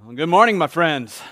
Well, good morning, my friends,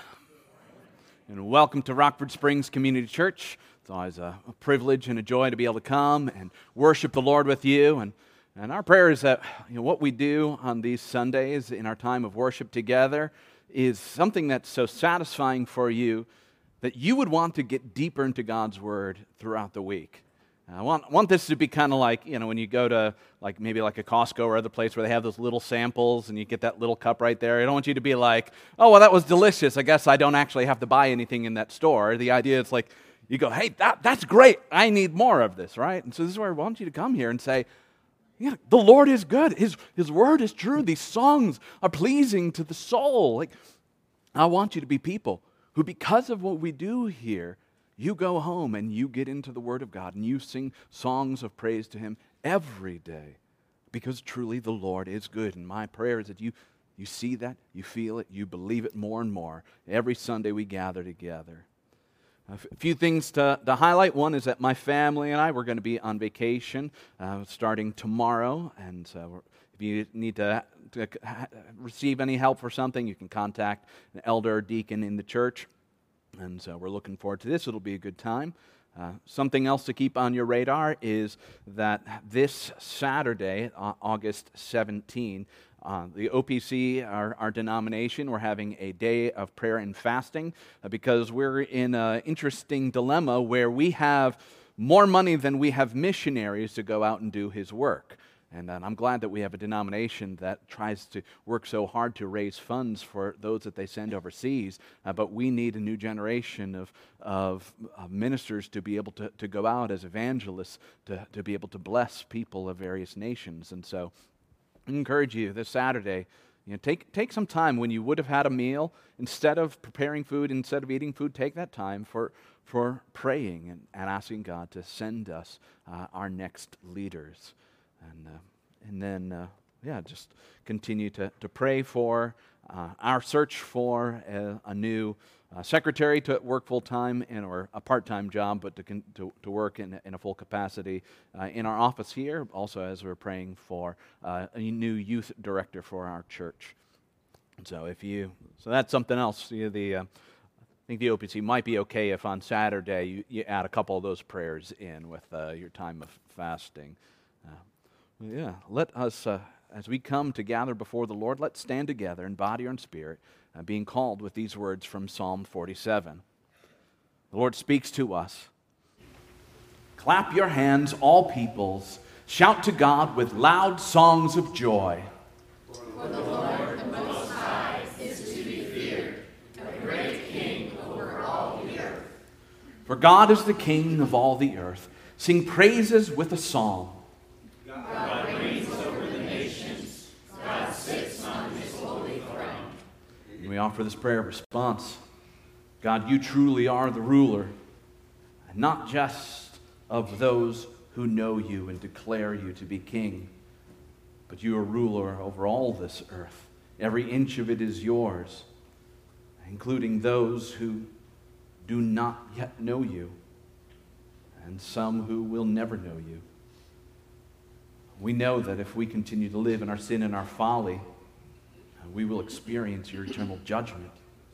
and welcome to Rockford Springs Community Church. It's always a privilege and a joy to be able to come and worship the Lord with you. And our prayer is that what we do on these Sundays in our time of worship together is something that's so satisfying for you that you would want to get deeper into God's Word throughout the week. I want this to be kind of like, when you go to maybe a Costco or other place where they have those little samples and you get that little cup right there. I don't want you to be like, oh, well, that was delicious. I guess I don't actually have to buy anything in that store. The idea is like, you go, hey, that's great. I need more of this, right? And so this is where I want you to come here and say, yeah, the Lord is good. His Word is true. These songs are pleasing to the soul. I want you to be people who, because of what we do here, you go home and you get into the Word of God and you sing songs of praise to Him every day because truly the Lord is good. And my prayer is that you see that, you feel it, you believe it more and more. Every Sunday we gather together. A few things to highlight. One is that my family and I, we're going to be on vacation starting tomorrow. And so if you need to receive any help for something, you can contact an elder or deacon in the church. And so we're looking forward to this. It'll be a good time. Something else to keep on your radar is that this Saturday, August 17, the OPC, our denomination, we're having a day of prayer and fasting because we're in an interesting dilemma where we have more money than we have missionaries to go out and do His work. And I'm glad that we have a denomination that tries to work so hard to raise funds for those that they send overseas. But we need a new generation of ministers to be able to go out as evangelists, to be able to bless people of various nations. And so I encourage you this Saturday, take some time when you would have had a meal. Instead of preparing food, instead of eating food, take that time for praying and asking God to send us our next leaders. And then just continue to pray for our search for a new secretary to work full-time or a part-time job, but to work in a full capacity in our office here, also as we're praying for a new youth director for our church. So that's something else. I think the OPC might be okay if on Saturday you add a couple of those prayers in with your time of fasting. Let us, as we come to gather before the Lord, let's stand together in body or in spirit, being called with these words from Psalm 47. The Lord speaks to us. Clap your hands, all peoples. Shout to God with loud songs of joy. For the Lord, the Most High, is to be feared, a great King over all the earth. For God is the King of all the earth. Sing praises with a song. God reigns over the nations. God sits on His holy throne. And we offer this prayer of response. God, you truly are the ruler, and not just of those who know you and declare you to be king, but you are ruler over all this earth. Every inch of it is yours, including those who do not yet know you, and some who will never know you. We know that if we continue to live in our sin and our folly, we will experience your eternal judgment.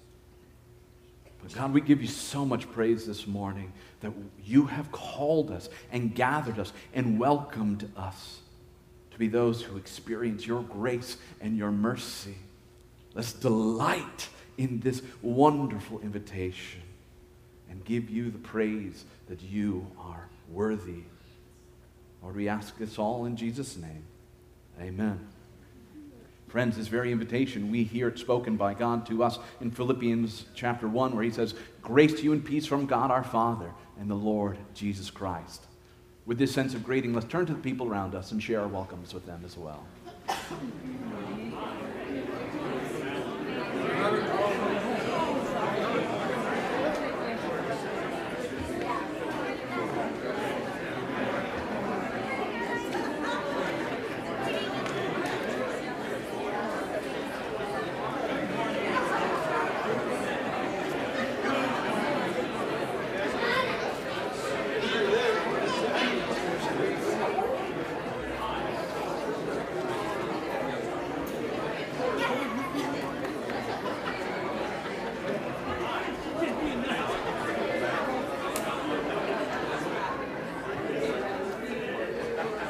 But God, we give you so much praise this morning that you have called us and gathered us and welcomed us to be those who experience your grace and your mercy. Let's delight in this wonderful invitation and give you the praise that you are worthy. Lord, we ask this all in Jesus' name. Amen. Friends, this very invitation, we hear it spoken by God to us in Philippians chapter 1, where He says, grace to you and peace from God our Father and the Lord Jesus Christ. With this sense of greeting, let's turn to the people around us and share our welcomes with them as well.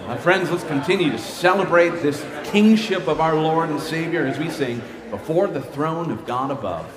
My friends, let's continue to celebrate this kingship of our Lord and Savior as we sing Before the Throne of God Above.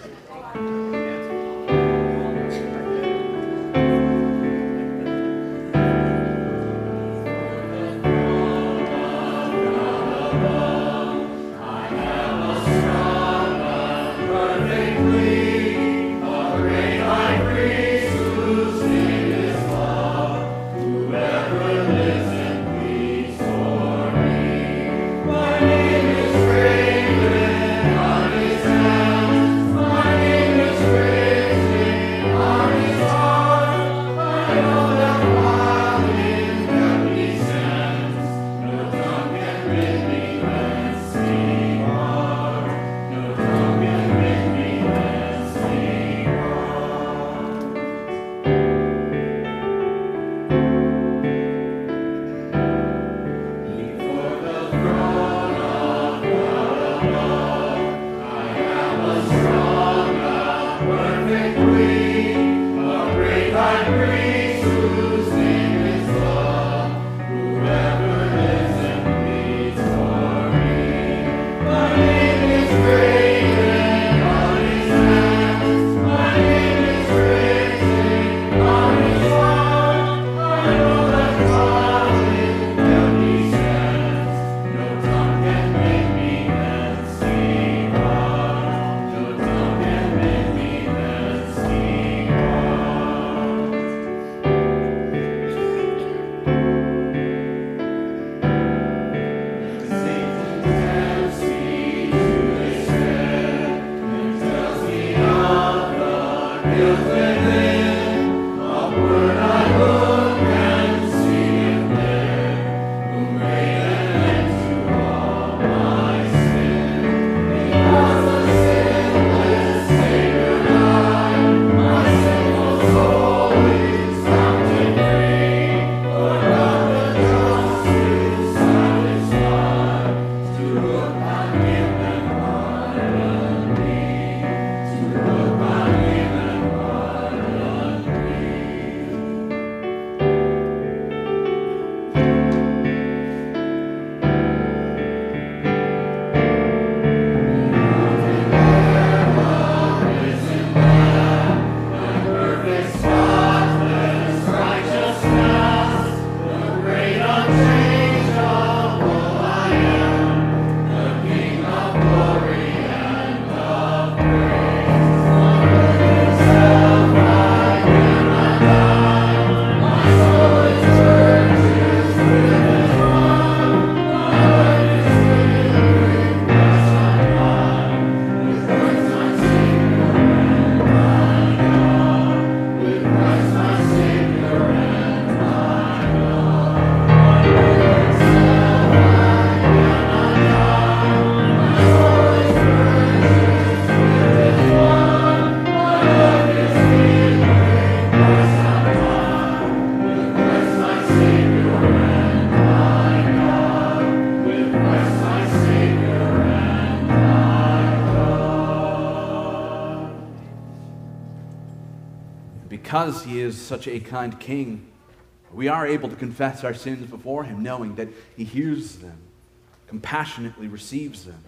Because he is such a kind king, we are able to confess our sins before him, knowing that he hears them, compassionately receives them.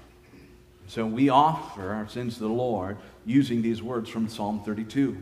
So we offer our sins to the Lord using these words from Psalm 32.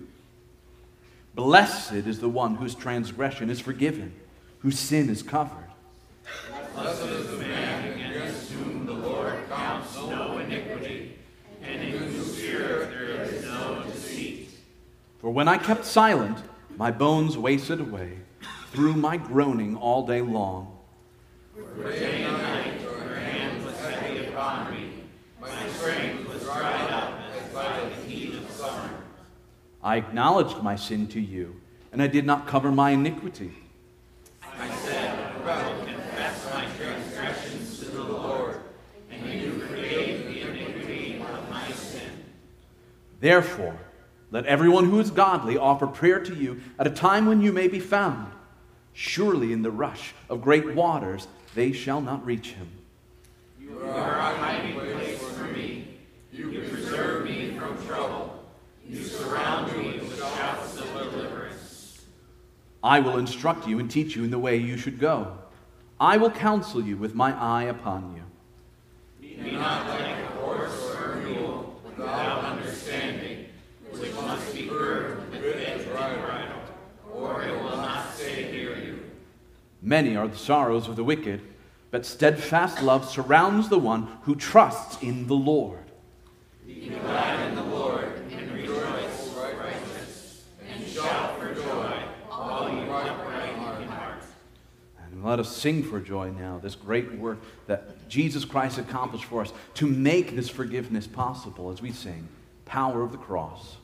Blessed is the one whose transgression is forgiven, whose sin is covered. Blessed is the man against whom the Lord counts no iniquity, and in whose spirit there is no deceit. For when I kept silent, my bones wasted away through my groaning all day long. For day and night your hand was heavy upon me. My strength was dried up as by the heat of summer. I acknowledged my sin to you, and I did not cover my iniquity. I said, I will confess my transgressions to the Lord, and you forgave the iniquity of my sin. Therefore, let everyone who is godly offer prayer to you at a time when you may be found. Surely in the rush of great waters they shall not reach him. You are a hiding place for me. You preserve me from trouble. You surround me with shouts of deliverance. I will instruct you and teach you in the way you should go. I will counsel you with my eye upon you. Be not like a horse or a mule without understanding, which must be girded with bit and bridle, or it will not stay near you. Many are the sorrows of the wicked, but steadfast love surrounds the one who trusts in the Lord. Be glad in the Lord, and rejoice, righteous, and shout for joy, all you upright in heart. And let us sing for joy now, this great work that Jesus Christ accomplished for us to make this forgiveness possible as we sing, Power of the Cross.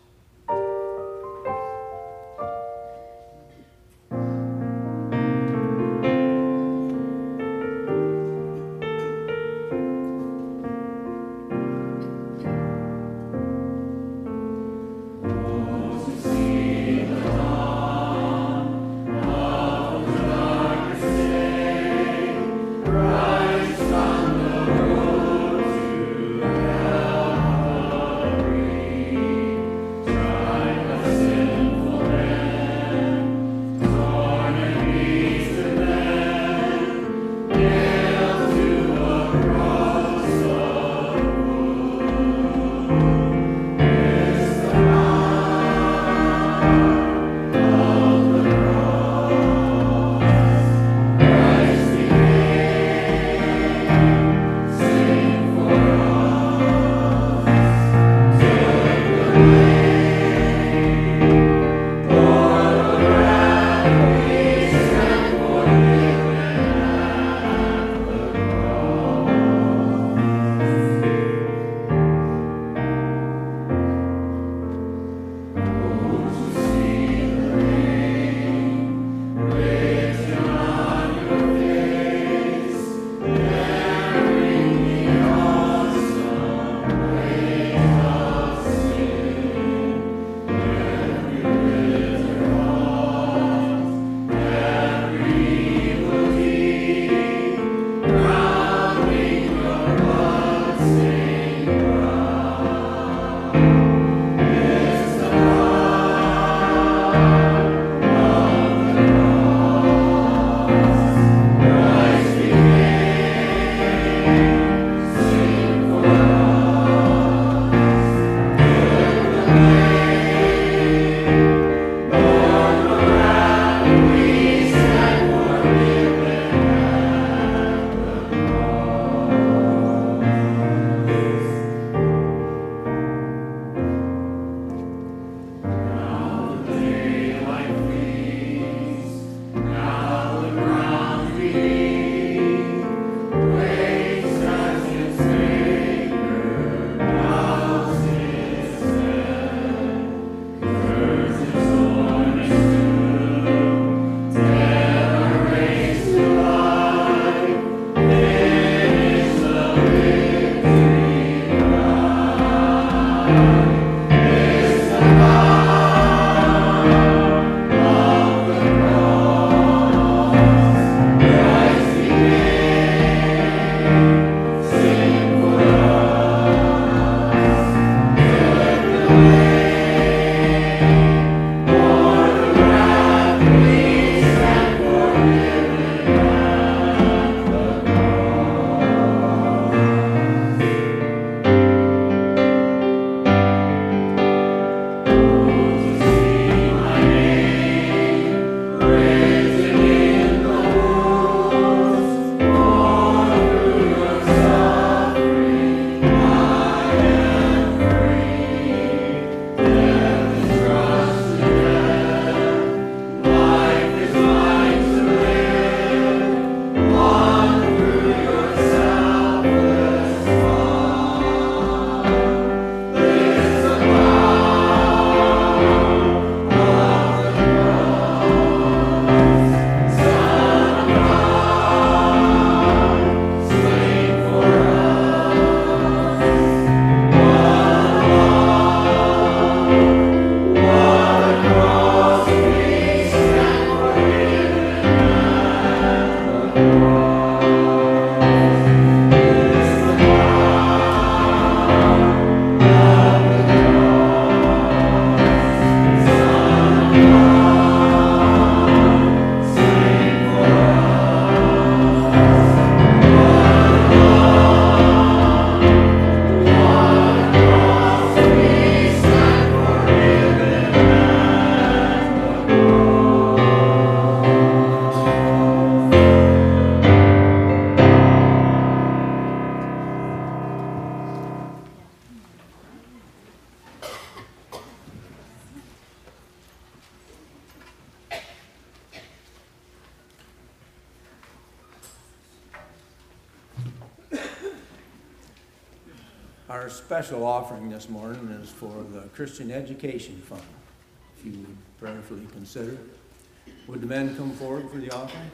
Our special offering this morning is for the Christian Education Fund. If you would prayerfully consider. Would the men come forward for the offering?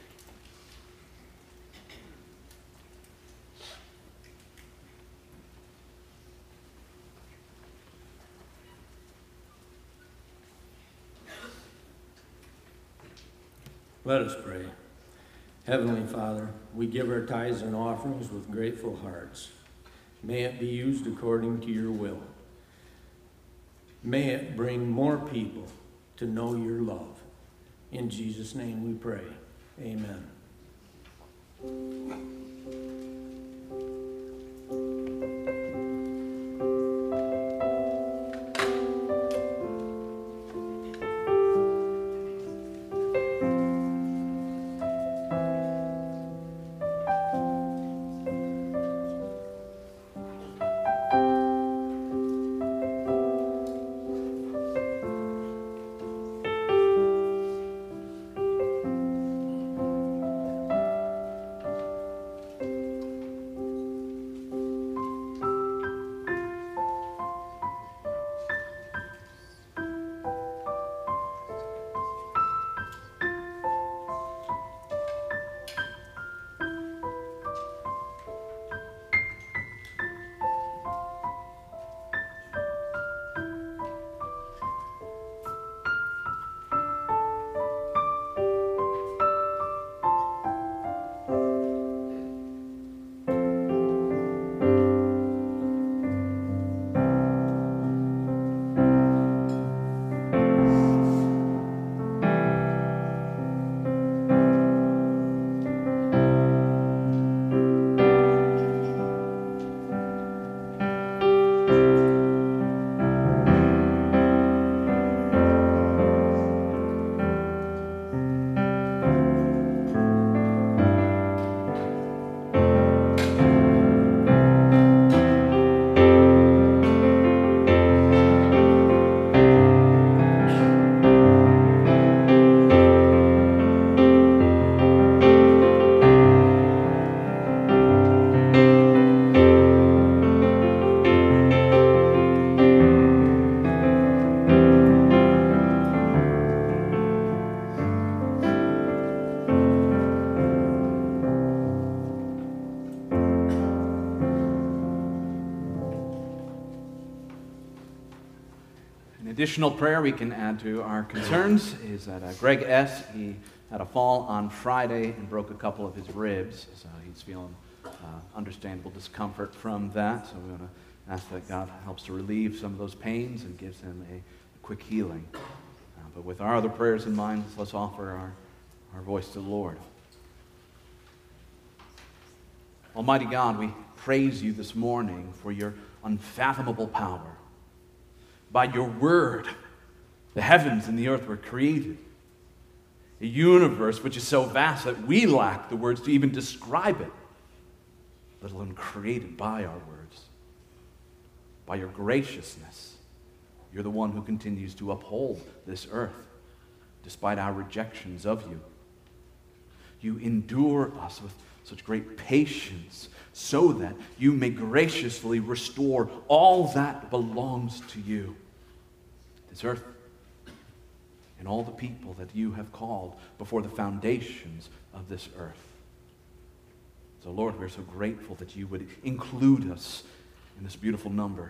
Let us pray. Heavenly Father, we give our tithes and offerings with grateful hearts. May it be used according to your will. May it bring more people to know your love. In Jesus' name we pray. Amen. Additional prayer we can add to our concerns is that Greg S., he had a fall on Friday and broke a couple of his ribs, so he's feeling understandable discomfort from that. So we want to ask that God helps to relieve some of those pains and gives him a quick healing. But with our other prayers in mind, let's offer our voice to the Lord. Almighty God, we praise you this morning for your unfathomable power. By your word, the heavens and the earth were created. A universe which is so vast that we lack the words to even describe it, let alone created by our words. By your graciousness, you're the one who continues to uphold this earth despite our rejections of you. You endure us with such great patience so that you may graciously restore all that belongs to you. This earth and all the people that you have called before the foundations of this earth. So, Lord, we're so grateful that you would include us in this beautiful number.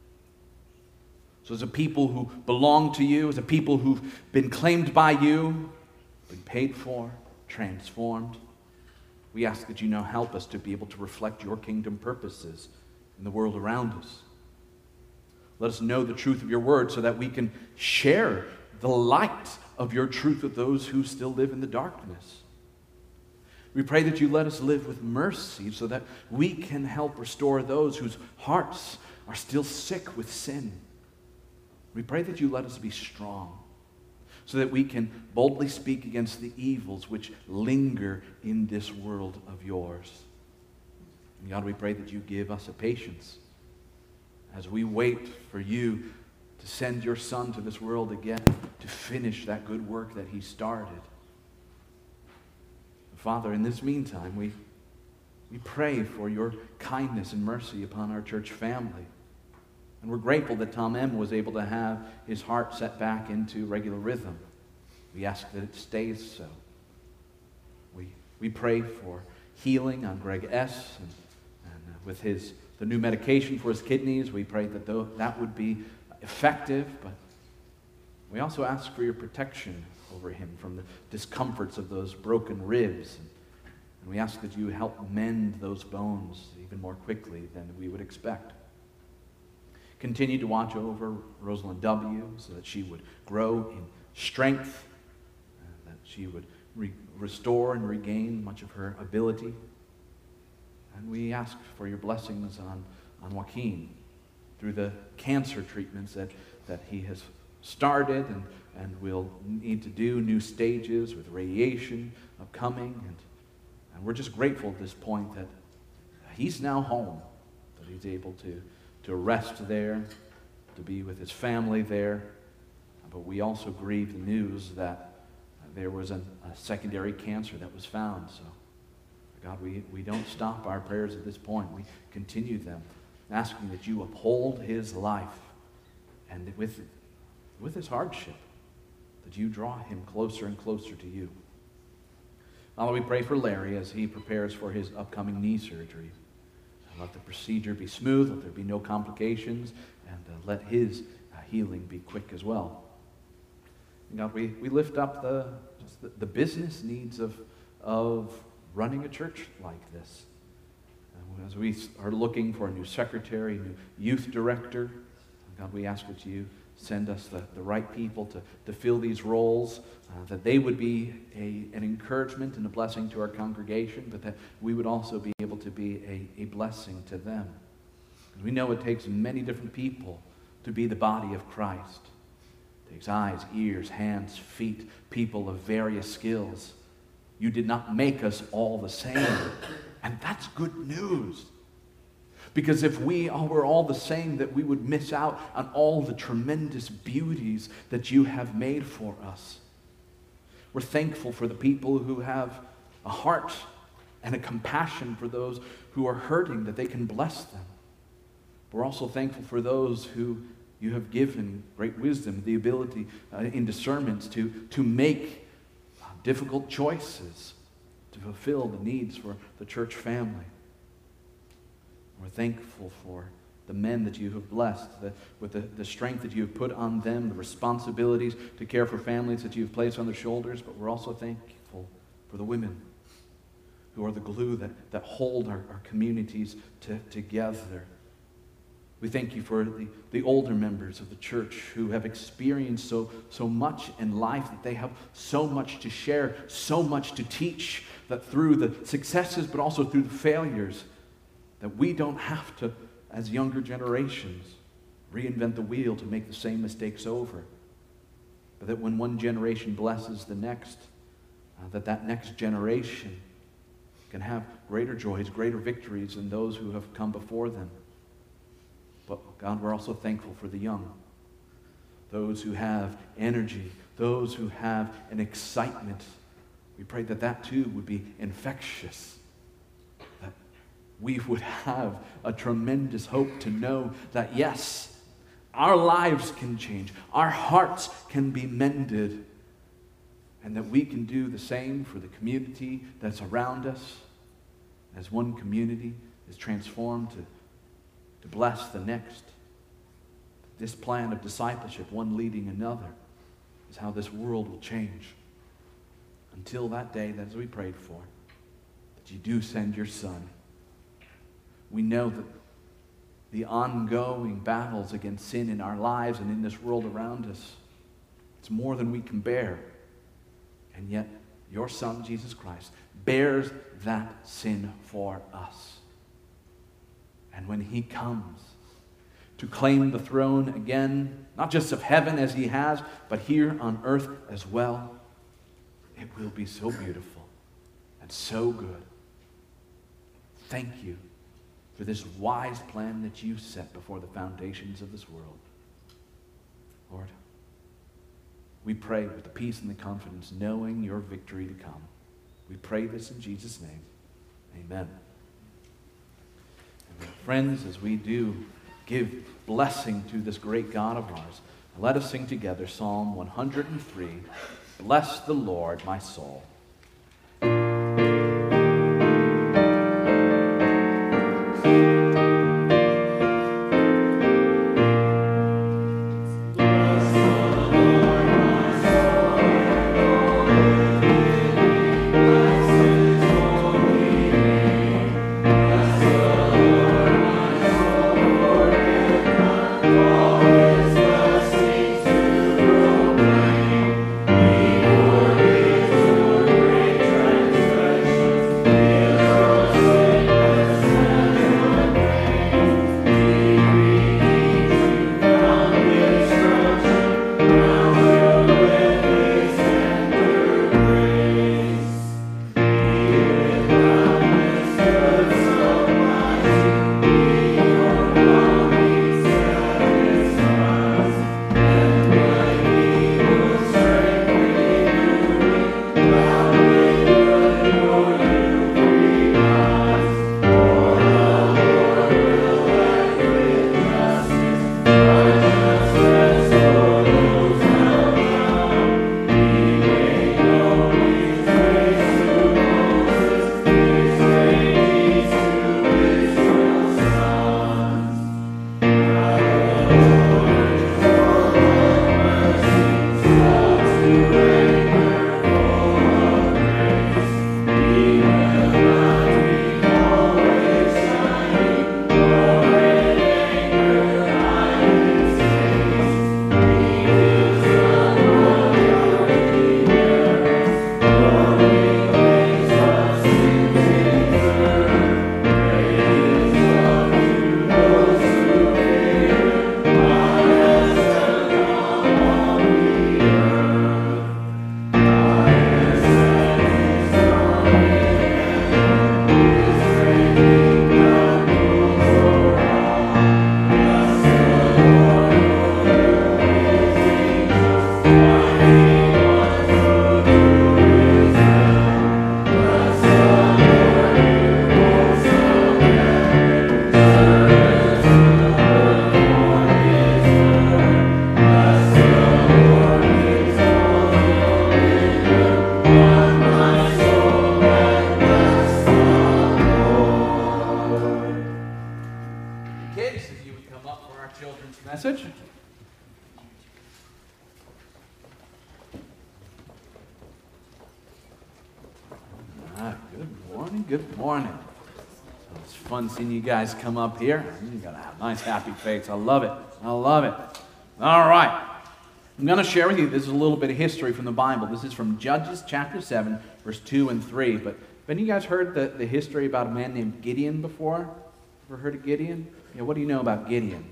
So as a people who belong to you, as a people who've been claimed by you, been paid for, transformed, we ask that you now help us to be able to reflect your kingdom purposes in the world around us. Let us know the truth of your word so that we can share the light of your truth with those who still live in the darkness. We pray that you let us live with mercy so that we can help restore those whose hearts are still sick with sin. We pray that you let us be strong so that we can boldly speak against the evils which linger in this world of yours. And God, we pray that you give us a patience as we wait for you to send your Son to this world again to finish that good work that he started. Father, in this meantime, we We pray for your kindness and mercy upon our church family. And we're grateful that Tom M. was able to have his heart set back into regular rhythm. We ask that it stays so. We pray for healing on Greg S. and with the new medication for his kidneys. We pray that that would be effective, but we also ask for your protection over him from the discomforts of those broken ribs. And we ask that you help mend those bones even more quickly than we would expect. Continue to watch over Rosalind W. so that she would grow in strength, that she would restore and regain much of her ability. And we ask for your blessings on Joaquin through the cancer treatments that he has started and will need to do, new stages with radiation upcoming. And we're just grateful at this point that he's now home, that he's able to rest there, to be with his family there. But we also grieve the news that there was a secondary cancer that was found. So, God, we don't stop our prayers at this point. We continue them, asking that you uphold his life, and with his hardship, that you draw him closer and closer to you. Father, we pray for Larry as he prepares for his upcoming knee surgery. Let the procedure be smooth, let there be no complications, and let his healing be quick as well. And God, we lift up the business needs of running a church like this. As we are looking for a new secretary, new youth director, God, we ask that you send us the right people to fill these roles, that they would be an encouragement and a blessing to our congregation, but that we would also be able to be a blessing to them. And we know it takes many different people to be the body of Christ. It takes eyes, ears, hands, feet, people of various skills. You did not make us all the same. And that's good news. Because if we were all the same, that we would miss out on all the tremendous beauties that you have made for us. We're thankful for the people who have a heart and a compassion for those who are hurting, that they can bless them. We're also thankful for those who you have given great wisdom, the ability in discernment to make difficult choices to fulfill the needs for the church family. We're thankful for the men that you have blessed, with the strength that you have put on them, the responsibilities to care for families that you have placed on their shoulders, but we're also thankful for the women who are the glue that hold our communities together. We thank you for the older members of the church who have experienced so much in life, that they have so much to share, so much to teach, that through the successes but also through the failures, that we don't have to, as younger generations, reinvent the wheel to make the same mistakes over. But that when one generation blesses the next, that next generation can have greater joys, greater victories than those who have come before them. But God, we're also thankful for the young, those who have energy, those who have an excitement. We pray that too would be infectious, that we would have a tremendous hope to know that yes, our lives can change, our hearts can be mended, and that we can do the same for the community that's around us, as one community is transformed to bless the next. This plan of discipleship, one leading another, is how this world will change. Until that day, that as we prayed for, that you do send your Son. We know that the ongoing battles against sin in our lives and in this world around us, it's more than we can bear. And yet, your Son, Jesus Christ, bears that sin for us. And when he comes to claim the throne again, not just of heaven as he has, but here on earth as well, it will be so beautiful and so good. Thank you for this wise plan that you set before the foundations of this world. Lord, we pray with the peace and the confidence, knowing your victory to come. We pray this in Jesus' name. Amen. Friends, as we do give blessing to this great God of ours, let us sing together Psalm 103, Bless the Lord, my soul. Message. Good morning, good morning. It's fun seeing you guys come up here. You got to have nice, happy face. I love it. I love it. All right. I'm going to share with you, this is a little bit of history from the Bible. This is from Judges chapter 7, verse 2 and 3. But have you guys heard the history about a man named Gideon before? Ever heard of Gideon? Yeah, what do you know about Gideon?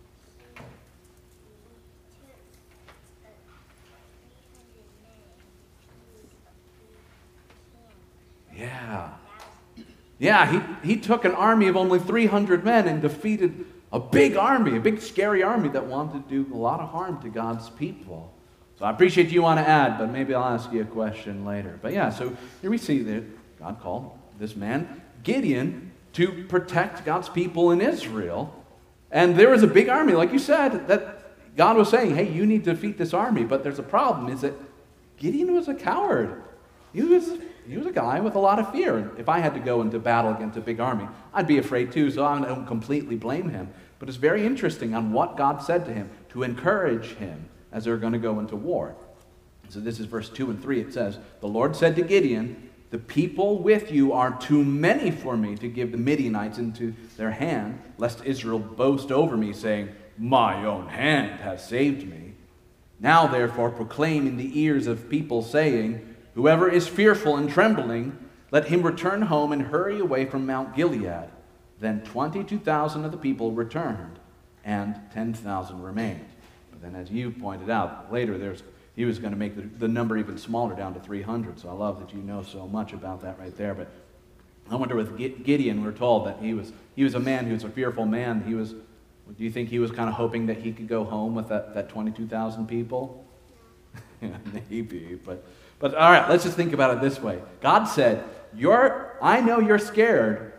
Yeah, he took an army of only 300 men and defeated a big army, a big scary army that wanted to do a lot of harm to God's people. So I appreciate you want to add, but maybe I'll ask you a question later. But yeah, so here we see that God called this man, Gideon, to protect God's people in Israel. And there was a big army, like you said, that God was saying, hey, you need to defeat this army. But there's a problem, is that Gideon was a coward. He was a guy with a lot of fear. If I had to go into battle against a big army, I'd be afraid too, so I don't completely blame him. But it's very interesting on what God said to him to encourage him as they're going to go into war. So this is verse 2 and 3. It says, the Lord said to Gideon, the people with you are too many for me to give the Midianites into their hand, lest Israel boast over me, saying, my own hand has saved me. Now therefore proclaim in the ears of people, saying, whoever is fearful and trembling, let him return home and hurry away from Mount Gilead. Then 22,000 of the people returned, and 10,000 remained. But then, as you pointed out later, he was going to make the number even smaller, down to 300. So I love that you know so much about that right there. But I wonder with Gideon, we're told that he was a man who was a fearful man. Do you think he was kind of hoping that he could go home with that 22,000 people? Yeah, maybe, But all right, let's just think about it this way. God said, I know you're scared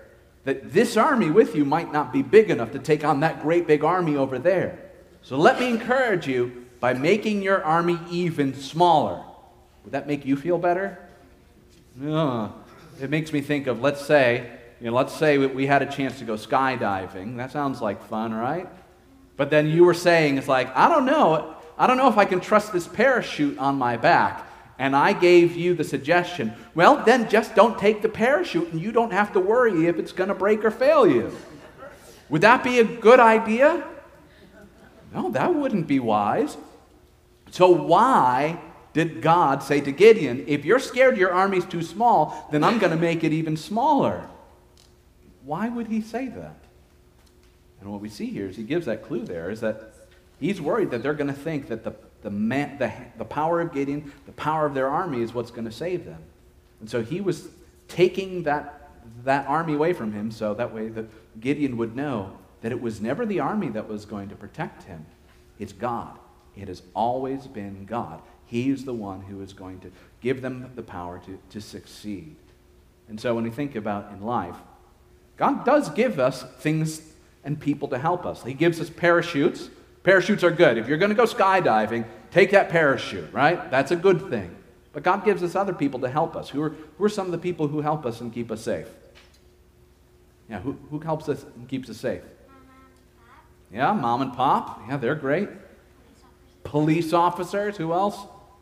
that this army with you might not be big enough to take on that great big army over there. So let me encourage you by making your army even smaller. Would that make you feel better? No. It makes me think of, let's say we had a chance to go skydiving. That sounds like fun, right? But then you were saying, it's like, I don't know if I can trust this parachute on my back. And I gave you the suggestion, well, then just don't take the parachute and you don't have to worry if it's going to break or fail you. Would that be a good idea? No, that wouldn't be wise. So why did God say to Gideon, if you're scared your army's too small, then I'm going to make it even smaller? Why would he say that? And what we see here is he gives that clue there, is that he's worried that they're going to think that the power of Gideon, the power of their army is what's going to save them. And so he was taking that army away from him so that way that Gideon would know that it was never the army that was going to protect him. It's God. It has always been God. He's the one who is going to give them the power to succeed. And so when we think about in life, God does give us things and people to help us. He gives us parachutes. Parachutes are good. If you're going to go skydiving, take that parachute, right? That's a good thing. But God gives us other people to help us. Who are some of the people who help us and keep us safe? Yeah, who helps us and keeps us safe? Yeah, mom and pop. Yeah, they're great. Police officers. Who else?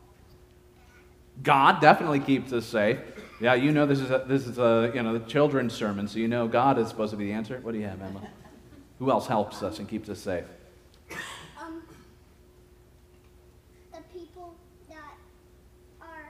God definitely keeps us safe. Yeah, you know this is the children's sermon, so you know God is supposed to be the answer. What do you have, Emma? Who else helps us and keeps us safe? The people that are...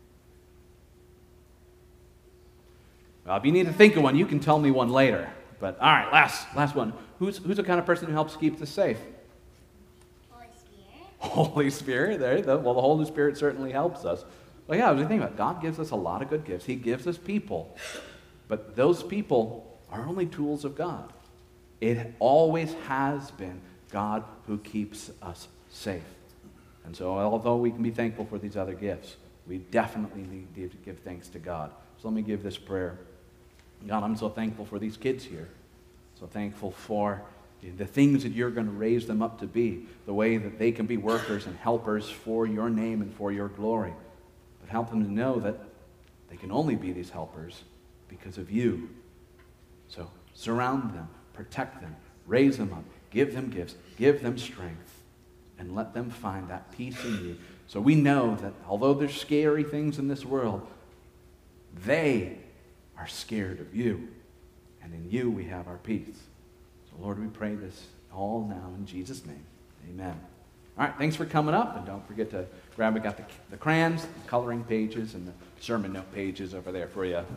Well, if you need to think of one, you can tell me one later. But all right, last one. Who's the kind of person who helps keep us safe? Holy Spirit. Holy Spirit. The Holy Spirit certainly helps us. Well, yeah, I was thinking about it. God gives us a lot of good gifts. He gives us people. But those people are only tools of God. It always has been God who keeps us safe. And so although we can be thankful for these other gifts, we definitely need to give thanks to God. So let me give this prayer. God, I'm so thankful for these kids here. So thankful for the things that you're going to raise them up to be, the way that they can be workers and helpers for your name and for your glory. But help them to know that they can only be these helpers because of you. So surround them, protect them, raise them up, give them gifts, give them strength, and let them find that peace in you. So we know that although there's scary things in this world, they are scared of you. And in you we have our peace. So Lord, we pray this all now in Jesus' name. Amen. All right, thanks for coming up. And don't forget to grab, we got the crayons, the coloring pages, and the sermon note pages over there for you.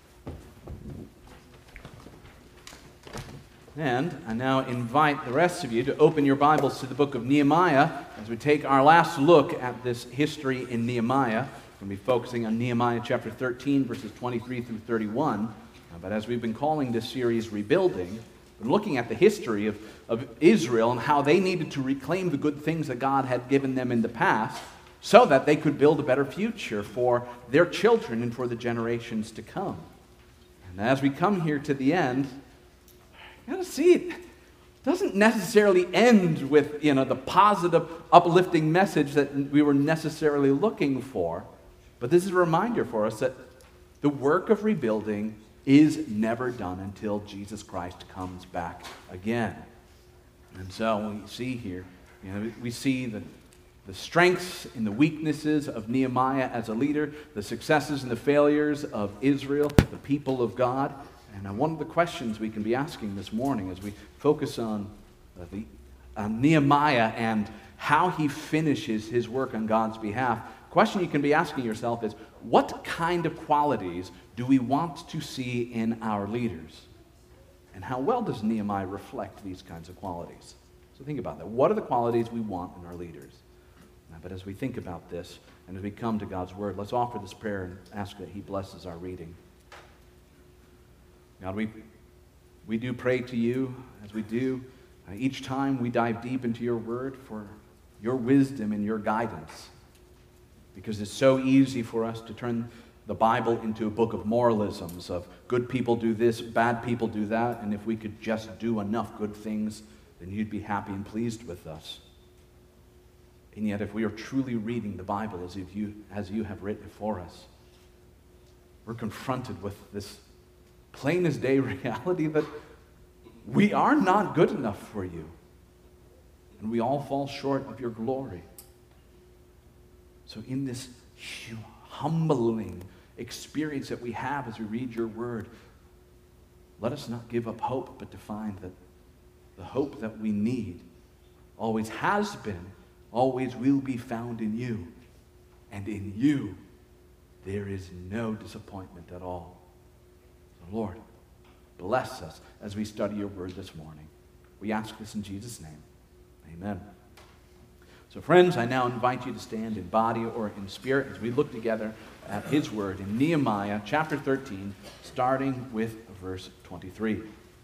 And I now invite the rest of you to open your Bibles to the book of Nehemiah as we take our last look at this history in Nehemiah. We're going to be focusing on Nehemiah chapter 13, verses 23 through 31. But as we've been calling this series Rebuilding, we're looking at the history of Israel and how they needed to reclaim the good things that God had given them in the past so that they could build a better future for their children and for the generations to come. And as we come here to the end, you got to see it doesn't necessarily end with the positive, uplifting message that we were necessarily looking for. But this is a reminder for us that the work of rebuilding is never done until Jesus Christ comes back again. And so we see here, we see the strengths and the weaknesses of Nehemiah as a leader, the successes and the failures of Israel, the people of God. And one of the questions we can be asking this morning as we focus on Nehemiah and how he finishes his work on God's behalf, the question you can be asking yourself is, what kind of qualities do we want to see in our leaders? And how well does Nehemiah reflect these kinds of qualities? So think about that. What are the qualities we want in our leaders? But as we think about this and as we come to God's Word, let's offer this prayer and ask that He blesses our reading. God, we do pray to you as we do each time we dive deep into your Word for your wisdom and your guidance. Because it's so easy for us to turn the Bible into a book of moralisms, of good people do this, bad people do that, and if we could just do enough good things, then you'd be happy and pleased with us. And yet, if we are truly reading the Bible as you have written it for us, we're confronted with this plain as day reality that we are not good enough for you. And we all fall short of your glory. So in this humbling experience that we have as we read your word, let us not give up hope, but to find that the hope that we need always has been, always will be found in you. And in you, there is no disappointment at all. So Lord, bless us as we study your word this morning. We ask this in Jesus' name. Amen. So friends, I now invite you to stand in body or in spirit as we look together at his word in Nehemiah chapter 13, starting with verse 23.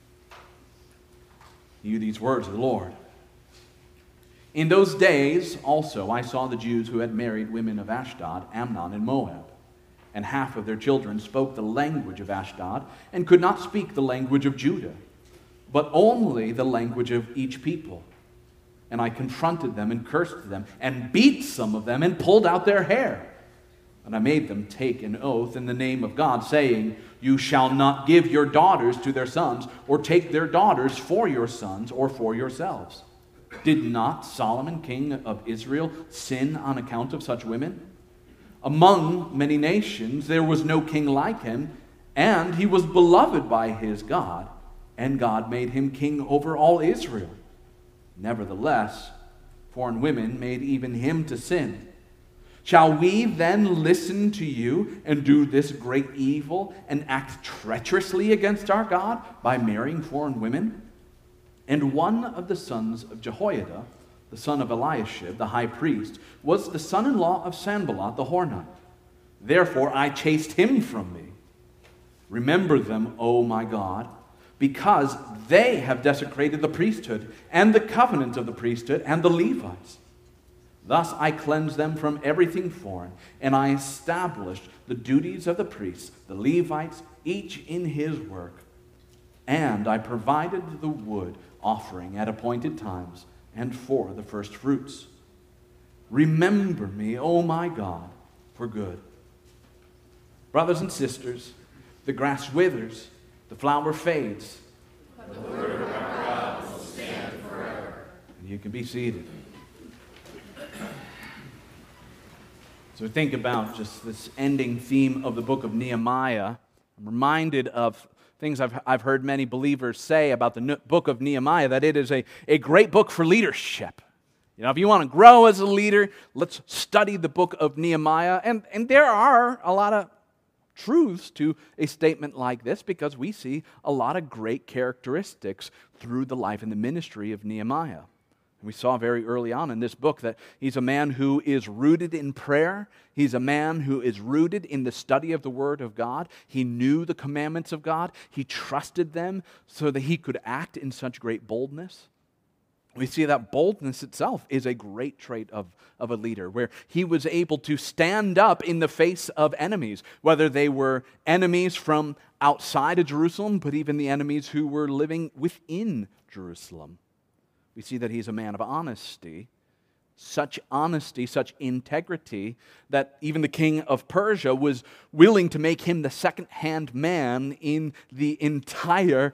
Hear these words of the Lord. In those days also I saw the Jews who had married women of Ashdod, Ammon, and Moab. And half of their children spoke the language of Ashdod and could not speak the language of Judah, but only the language of each people. And I confronted them and cursed them and beat some of them and pulled out their hair. And I made them take an oath in the name of God, saying, you shall not give your daughters to their sons, or take their daughters for your sons or for yourselves. Did not Solomon, king of Israel, sin on account of such women? Among many nations there was no king like him, and he was beloved by his God, and God made him king over all Israel. Nevertheless, foreign women made even him to sin. Shall we then listen to you and do this great evil and act treacherously against our God by marrying foreign women? And one of the sons of Jehoiada, the son of Eliashib, the high priest, was the son-in-law of Sanballat the Hornite. Therefore I chased him from me. Remember them, O my God, because they have desecrated the priesthood and the covenant of the priesthood and the Levites. Thus I cleansed them from everything foreign, and I established the duties of the priests, the Levites, each in his work. And I provided the wood offering at appointed times and for the first fruits. Remember me, O my God, for good. Brothers and sisters, the grass withers, the flower fades. But the word of our God will stand forever. And you can be seated. So think about just this ending theme of the book of Nehemiah. I'm reminded of things I've heard many believers say about the book of Nehemiah, that it is a great book for leadership. You know, if you want to grow as a leader, let's study the book of Nehemiah. And there are a lot of truths to a statement like this, because we see a lot of great characteristics through the life and the ministry of Nehemiah. We saw very early on in this book that he's a man who is rooted in prayer. He's a man who is rooted in the study of the Word of God. He knew the commandments of God. He trusted them so that he could act in such great boldness. We see that boldness itself is a great trait of a leader, where he was able to stand up in the face of enemies, whether they were enemies from outside of Jerusalem, but even the enemies who were living within Jerusalem. We see that he's a man of honesty, such integrity, that even the king of Persia was willing to make him the second-hand man in the entire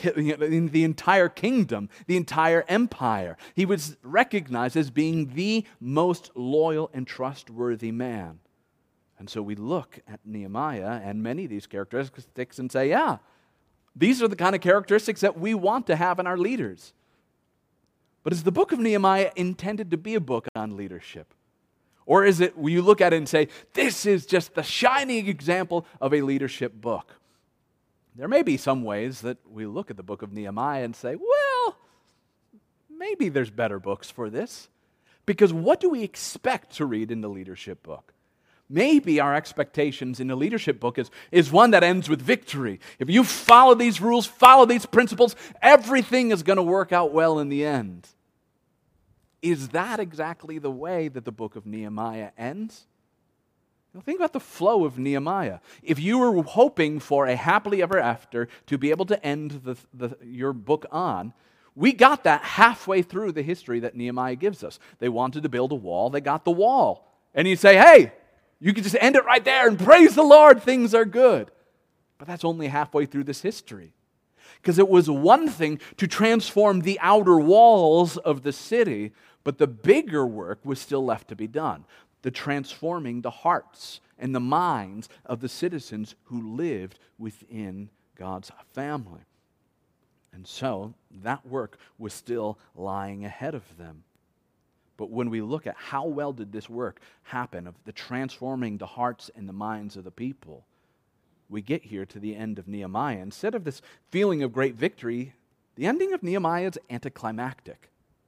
kingdom, the entire empire. He was recognized as being the most loyal and trustworthy man. And so we look at Nehemiah and many of these characteristics and say, yeah, these are the kind of characteristics that we want to have in our leaders. But is the book of Nehemiah intended to be a book on leadership? Or is it, will you look at it and say, this is just the shining example of a leadership book? There may be some ways that we look at the book of Nehemiah and say, well, maybe there's better books for this. Because what do we expect to read in the leadership book? Maybe our expectations in the leadership book is one that ends with victory. If you follow these rules, follow these principles, everything is going to work out well in the end. Is that exactly the way that the book of Nehemiah ends? Think about the flow of Nehemiah. If you were hoping for a happily ever after to be able to end your book on, we got that halfway through the history that Nehemiah gives us. They wanted to build a wall, they got the wall. And you say, hey, you can just end it right there and praise the Lord, things are good. But that's only halfway through this history. Because it was one thing to transform the outer walls of the city, but the bigger work was still left to be done. The transforming the hearts and the minds of the citizens who lived within God's family. And so that work was still lying ahead of them. But when we look at how well did this work happen, of the transforming the hearts and the minds of the people, we get here to the end of Nehemiah. Instead of this feeling of great victory, the ending of Nehemiah is anticlimactic.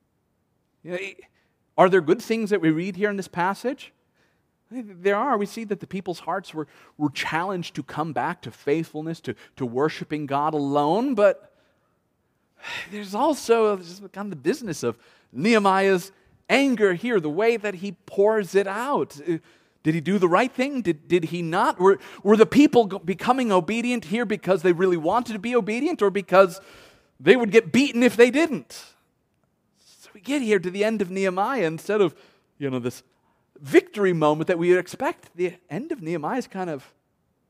Are there good things that we read here in this passage? There are. We see that the people's hearts were challenged to come back to faithfulness, to worshiping God alone, but there's also kind of the business of Nehemiah's anger here, the way that he pours it out. Did he do the right thing? Did he not? Were the people becoming obedient here because they really wanted to be obedient, or because they would get beaten if they didn't? So we get here to the end of Nehemiah, instead of, this victory moment that we would expect, the end of Nehemiah is kind of,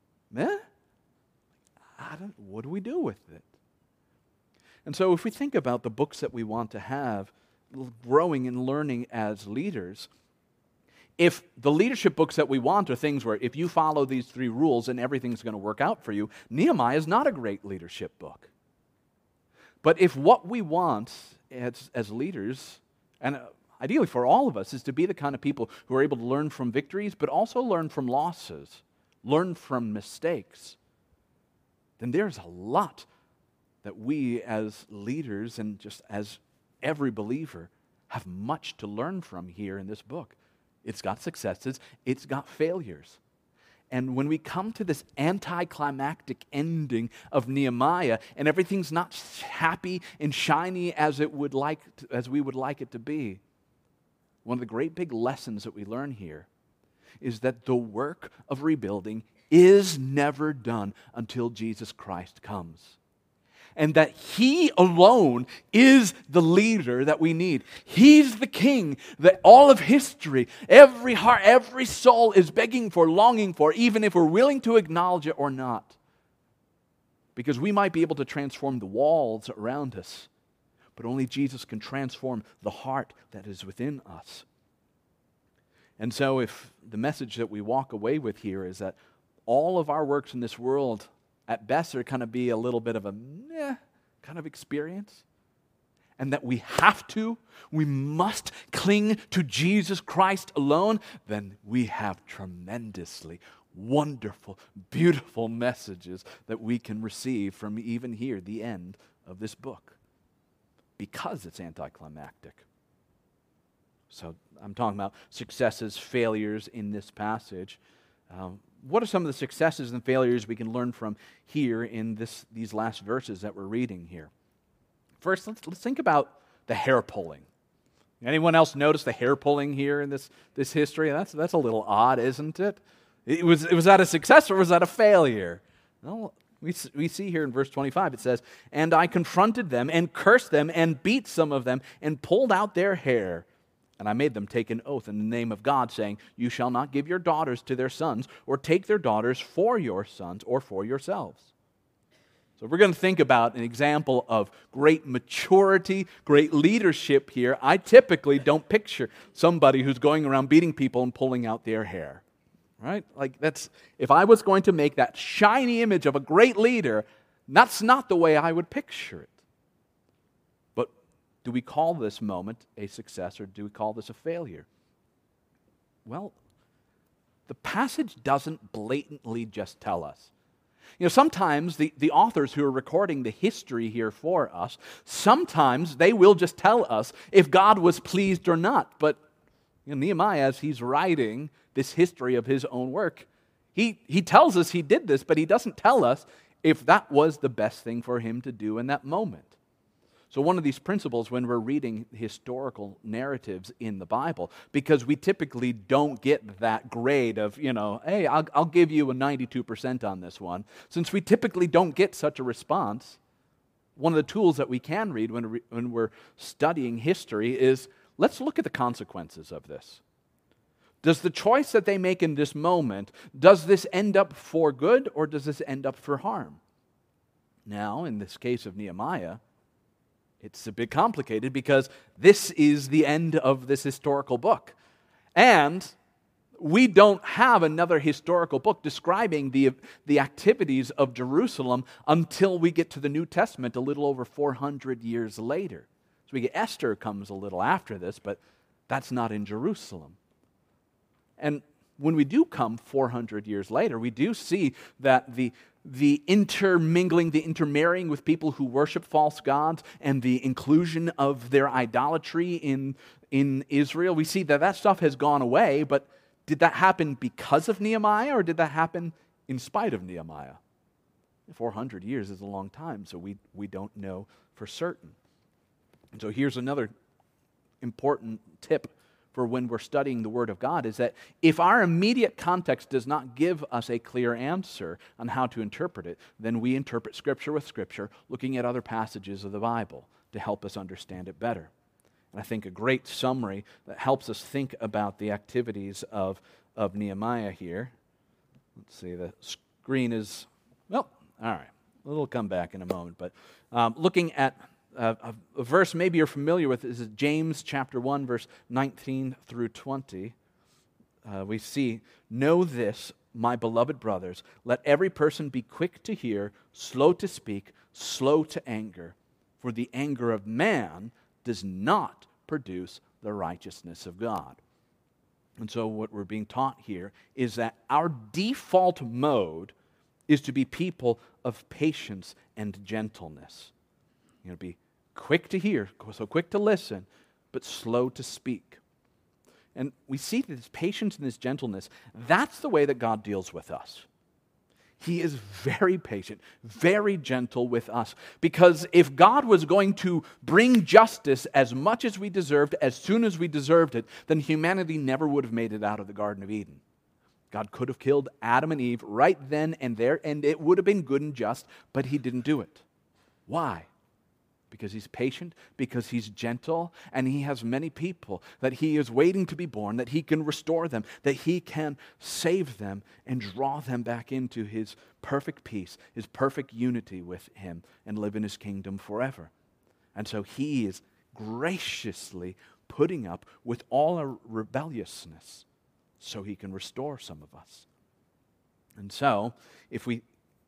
what do we do with it? And so if we think about the books that we want to have, growing and learning as leaders, if the leadership books that we want are things where if you follow these 3 rules and everything's going to work out for you, Nehemiah is not a great leadership book. But if what we want as leaders, and ideally for all of us, is to be the kind of people who are able to learn from victories, but also learn from losses, learn from mistakes, then there's a lot that we as leaders and just as every believer have much to learn from here in this book. It's got successes, it's got failures. And when we come to this anticlimactic ending of Nehemiah, and everything's not happy and shiny as we would like it to be, one of the great big lessons that we learn here is that the work of rebuilding is never done until Jesus Christ comes. And that He alone is the leader that we need. He's the King that all of history, every heart, every soul is begging for, longing for, even if we're willing to acknowledge it or not. Because we might be able to transform the walls around us, but only Jesus can transform the heart that is within us. And so if the message that we walk away with here is that all of our works in this world at best are kind of be a little bit of a kind of experience, and that we must cling to Jesus Christ alone, then we have tremendously wonderful, beautiful messages that we can receive from even here, the end of this book, because it's anticlimactic. So I'm talking about successes, failures in this passage. What are some of the successes and failures we can learn from here in these last verses that we're reading here? First, let's think about the hair pulling. Anyone else notice the hair pulling here in this history? That's a little odd, isn't it? Was that a success or was that a failure? Well, we see here in verse 25, it says, "And I confronted them and cursed them and beat some of them and pulled out their hair. And I made them take an oath in the name of God, saying, 'You shall not give your daughters to their sons, or take their daughters for your sons or for yourselves.'" So if we're going to think about an example of great maturity, great leadership here, I typically don't picture somebody who's going around beating people and pulling out their hair. Right? If I was going to make that shiny image of a great leader, that's not the way I would picture it. Do we call this moment a success or do we call this a failure? Well, the passage doesn't blatantly just tell us. Sometimes the authors who are recording the history here for us, sometimes they will just tell us if God was pleased or not. But Nehemiah, as he's writing this history of his own work, he tells us he did this, but he doesn't tell us if that was the best thing for him to do in that moment. So one of these principles when we're reading historical narratives in the Bible, because we typically don't get that grade of, hey, I'll give you a 92% on this one. Since we typically don't get such a response, one of the tools that we can read when we're studying history is, let's look at the consequences of this. Does the choice that they make in this moment, does this end up for good or does this end up for harm? Now, in this case of Nehemiah, it's a bit complicated because this is the end of this historical book. And we don't have another historical book describing the activities of Jerusalem until we get to the New Testament a little over 400 years later. So we get Esther comes a little after this, but that's not in Jerusalem. And when we do come 400 years later, we do see that the intermingling, the intermarrying with people who worship false gods and the inclusion of their idolatry in Israel, we see that stuff has gone away, but did that happen because of Nehemiah or did that happen in spite of Nehemiah? 400 years is a long time, so we don't know for certain. And so here's another important tip for when we're studying the Word of God, is that if our immediate context does not give us a clear answer on how to interpret it, then we interpret Scripture with Scripture, looking at other passages of the Bible to help us understand it better. And I think a great summary that helps us think about the activities of Nehemiah here. Let's see, the screen is, well, all right. It'll come back in a moment. But looking at a verse maybe you're familiar with is James chapter 1, verse 19 through 20. We see, "Know this, my beloved brothers, let every person be quick to hear, slow to speak, slow to anger. For the anger of man does not produce the righteousness of God." And so what we're being taught here is that our default mode is to be people of patience and gentleness. Be quick to hear, so quick to listen, but slow to speak. And we see this patience and this gentleness, that's the way that God deals with us. He is very patient, very gentle with us. Because if God was going to bring justice as much as we deserved, as soon as we deserved it, then humanity never would have made it out of the Garden of Eden. God could have killed Adam and Eve right then and there, and it would have been good and just, but He didn't do it. Why? Because He's patient, because He's gentle, and He has many people that He is waiting to be born, that He can restore them, that He can save them and draw them back into His perfect peace, His perfect unity with Him, and live in His kingdom forever. And so He is graciously putting up with all our rebelliousness so He can restore some of us. And so, if we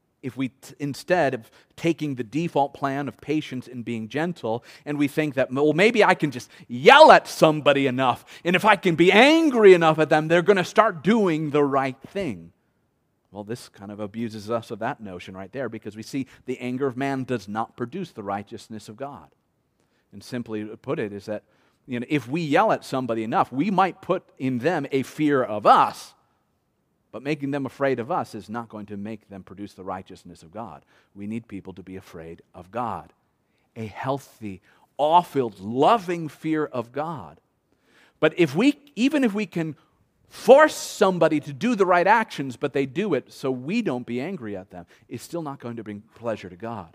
instead of taking the default plan of patience and being gentle, and we think that, well, maybe I can just yell at somebody enough, and if I can be angry enough at them, they're going to start doing the right thing. Well, this kind of abuses us of that notion right there, because we see the anger of man does not produce the righteousness of God. And simply put it is that, if we yell at somebody enough, we might put in them a fear of us, but making them afraid of us is not going to make them produce the righteousness of God. We need people to be afraid of God. A healthy, awe-filled, loving fear of God. But even if we can force somebody to do the right actions, but they do it so we don't be angry at them, it's still not going to bring pleasure to God.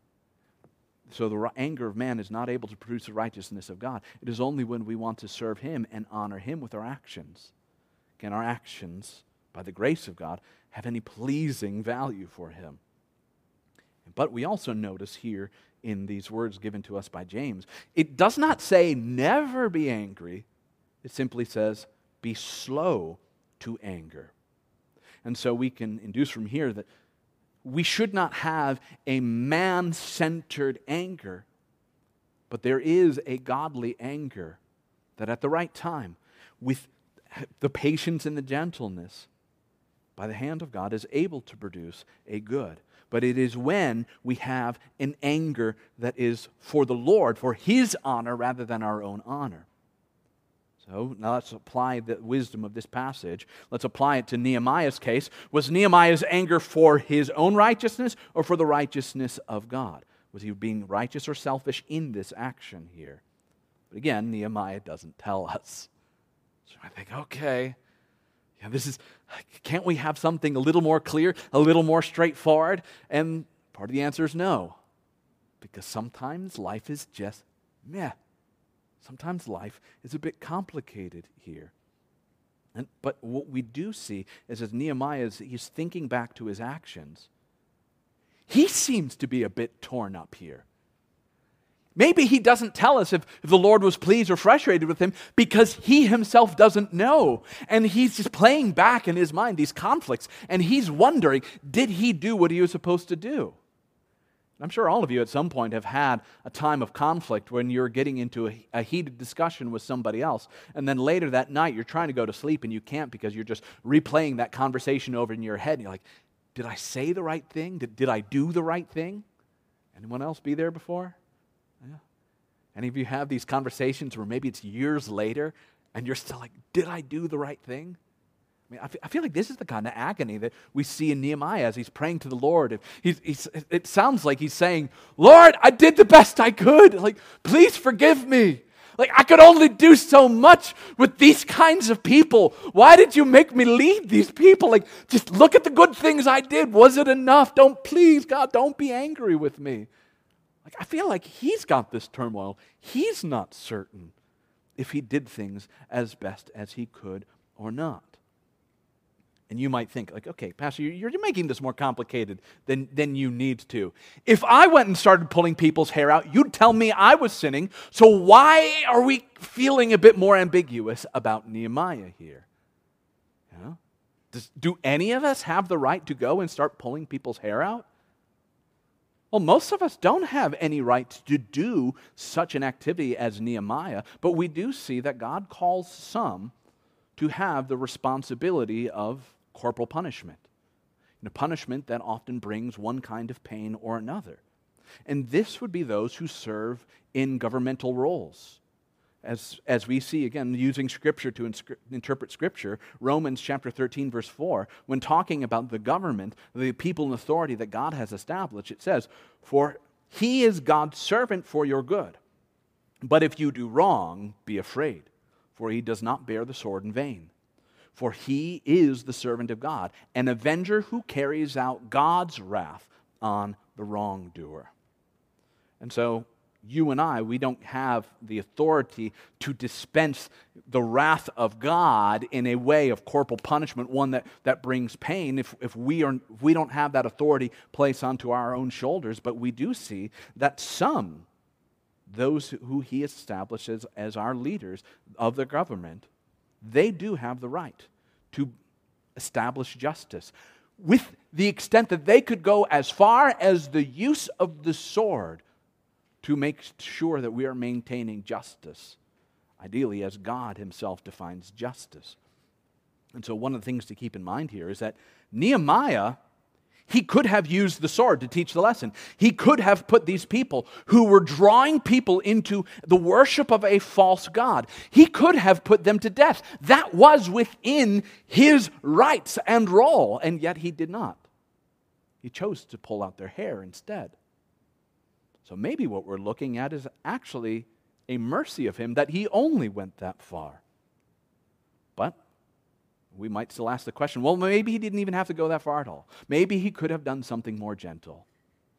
So the anger of man is not able to produce the righteousness of God. It is only when we want to serve Him and honor Him with our actions. Can our actions, by the grace of God, have any pleasing value for Him? But we also notice here in these words given to us by James, it does not say never be angry. It simply says be slow to anger. And so we can induce from here that we should not have a man-centered anger, but there is a godly anger that at the right time, with the patience and the gentleness, by the hand of God, is able to produce a good. But it is when we have an anger that is for the Lord, for His honor rather than our own honor. So now let's apply the wisdom of this passage. Let's apply it to Nehemiah's case. Was Nehemiah's anger for his own righteousness or for the righteousness of God? Was he being righteous or selfish in this action here? But again, Nehemiah doesn't tell us. So I think, okay, can't we have something a little more clear, a little more straightforward? And part of the answer is no. Because sometimes life is just meh. Sometimes life is a bit complicated here. But what we do see is as Nehemiah he's thinking back to his actions, he seems to be a bit torn up here. Maybe he doesn't tell us if the Lord was pleased or frustrated with him because he himself doesn't know. And he's just playing back in his mind these conflicts. And he's wondering, did he do what he was supposed to do? I'm sure all of you at some point have had a time of conflict when you're getting into a heated discussion with somebody else. And then later that night you're trying to go to sleep and you can't because you're just replaying that conversation over in your head. And you're like, did I say the right thing? Did I do the right thing? Anyone else be there before? Yeah. Any of you have these conversations where maybe it's years later and you're still like, did I do the right thing? I mean, I feel like this is the kind of agony that we see in Nehemiah as he's praying to the Lord. It sounds like he's saying, Lord, I did the best I could. Like, please forgive me. Like, I could only do so much with these kinds of people. Why did you make me lead these people? Like, just look at the good things I did. Was it enough? Please, God, don't be angry with me. Like, I feel like he's got this turmoil. He's not certain if he did things as best as he could or not. And you might think, like, okay, Pastor, you're making this more complicated than you need to. If I went and started pulling people's hair out, you'd tell me I was sinning. So why are we feeling a bit more ambiguous about Nehemiah here? You know? Do any of us have the right to go and start pulling people's hair out? Well, most of us don't have any right to do such an activity as Nehemiah, but we do see that God calls some to have the responsibility of corporal punishment. Punishment that often brings one kind of pain or another. And this would be those who serve in governmental roles. As we see, again, using Scripture to interpret Scripture, Romans chapter 13, verse 4, when talking about the government, the people and authority that God has established, it says, "For he is God's servant for your good. But if you do wrong, be afraid, for he does not bear the sword in vain. For he is the servant of God, an avenger who carries out God's wrath on the wrongdoer." And so, you and I, we don't have the authority to dispense the wrath of God in a way of corporal punishment, one that brings pain, if we don't have that authority placed onto our own shoulders. But we do see that some, those who he establishes as our leaders of the government, they do have the right to establish justice, with the extent that they could go as far as the use of the sword to make sure that we are maintaining justice, ideally as God himself defines justice. And so one of the things to keep in mind here is that Nehemiah, he could have used the sword to teach the lesson. He could have put these people who were drawing people into the worship of a false god, he could have put them to death. That was within his rights and role, and yet he did not. He chose to pull out their hair instead. So maybe what we're looking at is actually a mercy of him that he only went that far. But we might still ask the question, well, maybe he didn't even have to go that far at all. Maybe he could have done something more gentle.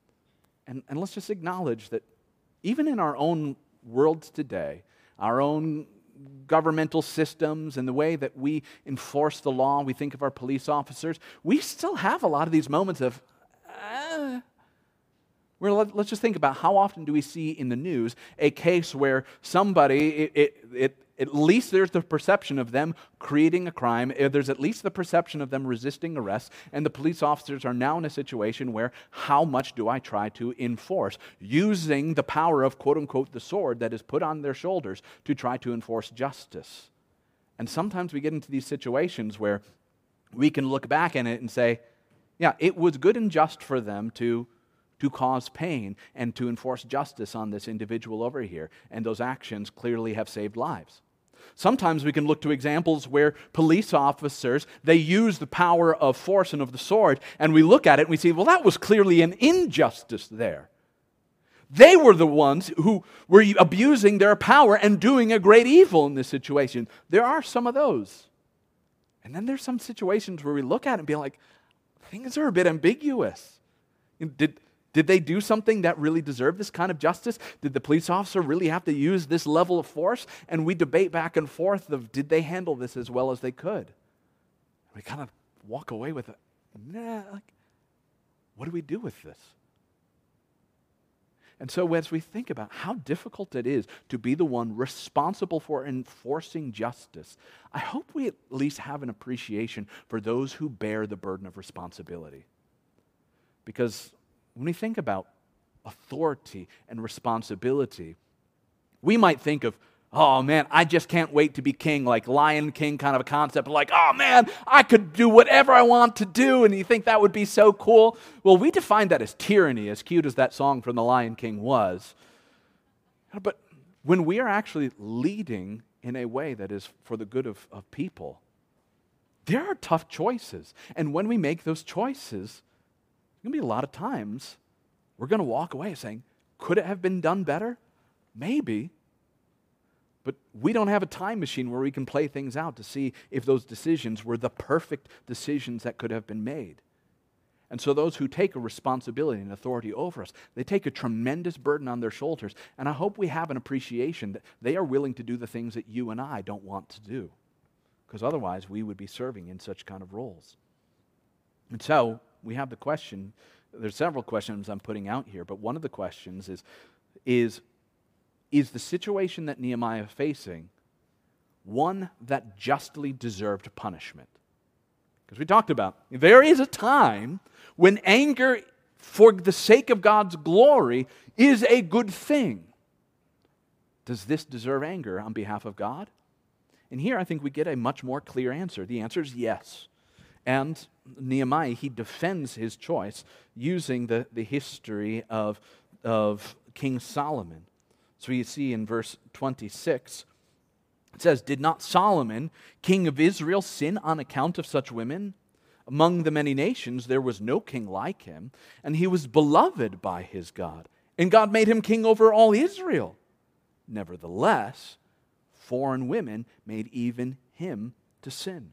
And let's just acknowledge that even in our own worlds today, our own governmental systems and the way that we enforce the law, we think of our police officers, we still have a lot of these moments of, let's just think about how often do we see in the news a case where somebody, at least there's the perception of them creating a crime, there's at least the perception of them resisting arrest, and the police officers are now in a situation where how much do I try to enforce, using the power of quote-unquote the sword that is put on their shoulders to try to enforce justice. And sometimes we get into these situations where we can look back at it and say, yeah, it was good and just for them to cause pain and to enforce justice on this individual over here. And those actions clearly have saved lives. Sometimes we can look to examples where police officers, they use the power of force and of the sword, and we look at it and we see, well, that was clearly an injustice there. They were the ones who were abusing their power and doing a great evil in this situation. There are some of those. And then there's some situations where we look at it and be like, things are a bit ambiguous. Did they do something that really deserved this kind of justice? Did the police officer really have to use this level of force? And we debate back and forth of, did they handle this as well as they could? We kind of walk away with it. What do we do with this? And so as we think about how difficult it is to be the one responsible for enforcing justice, I hope we at least have an appreciation for those who bear the burden of responsibility. Because when we think about authority and responsibility, we might think of, oh man, I just can't wait to be king, like Lion King kind of a concept, like, oh man, I could do whatever I want to do, and you think that would be so cool? Well, we define that as tyranny, as cute as that song from The Lion King was. But when we are actually leading in a way that is for the good of people, there are tough choices. And when we make those choices, there's going to be a lot of times we're going to walk away saying, could it have been done better? Maybe. But we don't have a time machine where we can play things out to see if those decisions were the perfect decisions that could have been made. And so those who take a responsibility and authority over us, they take a tremendous burden on their shoulders. And I hope we have an appreciation that they are willing to do the things that you and I don't want to do. Because otherwise we would be serving in such kind of roles. And so we have the question, there's several questions I'm putting out here, but one of the questions is the situation that Nehemiah is facing one that justly deserved punishment? Because we talked about, there is a time when anger for the sake of God's glory is a good thing. Does this deserve anger on behalf of God? And here I think we get a much more clear answer. The answer is yes. And Nehemiah, he defends his choice using the history of King Solomon. So you see in verse 26, it says, "Did not Solomon, king of Israel, sin on account of such women? Among the many nations there was no king like him, and he was beloved by his God. And God made him king over all Israel. Nevertheless, foreign women made even him to sin."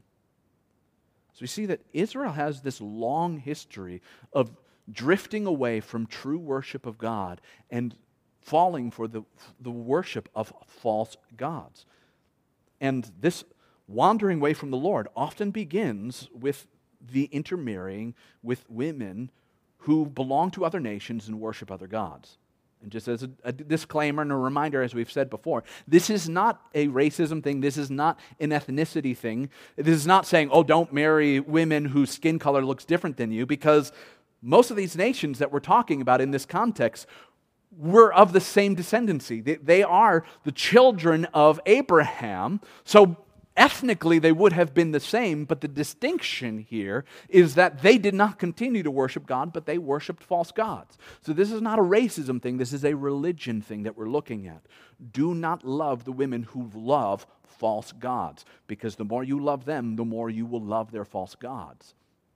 So we see that Israel has this long history of drifting away from true worship of God and falling for the worship of false gods. And this wandering away from the Lord often begins with the intermarrying with women who belong to other nations and worship other gods. And just as a disclaimer and a reminder, as we've said before, this is not a racism thing. This is not an ethnicity thing. This is not saying, oh, don't marry women whose skin color looks different than you, because most of these nations that we're talking about in this context were of the same descendancy. They are the children of Abraham. So ethnically, they would have been the same, but the distinction here is that they did not continue to worship God, but they worshiped false gods. So this is not a racism thing. This is a religion thing that we're looking at. Do not love the women who love false gods, because the more you love them, the more you will love their false gods.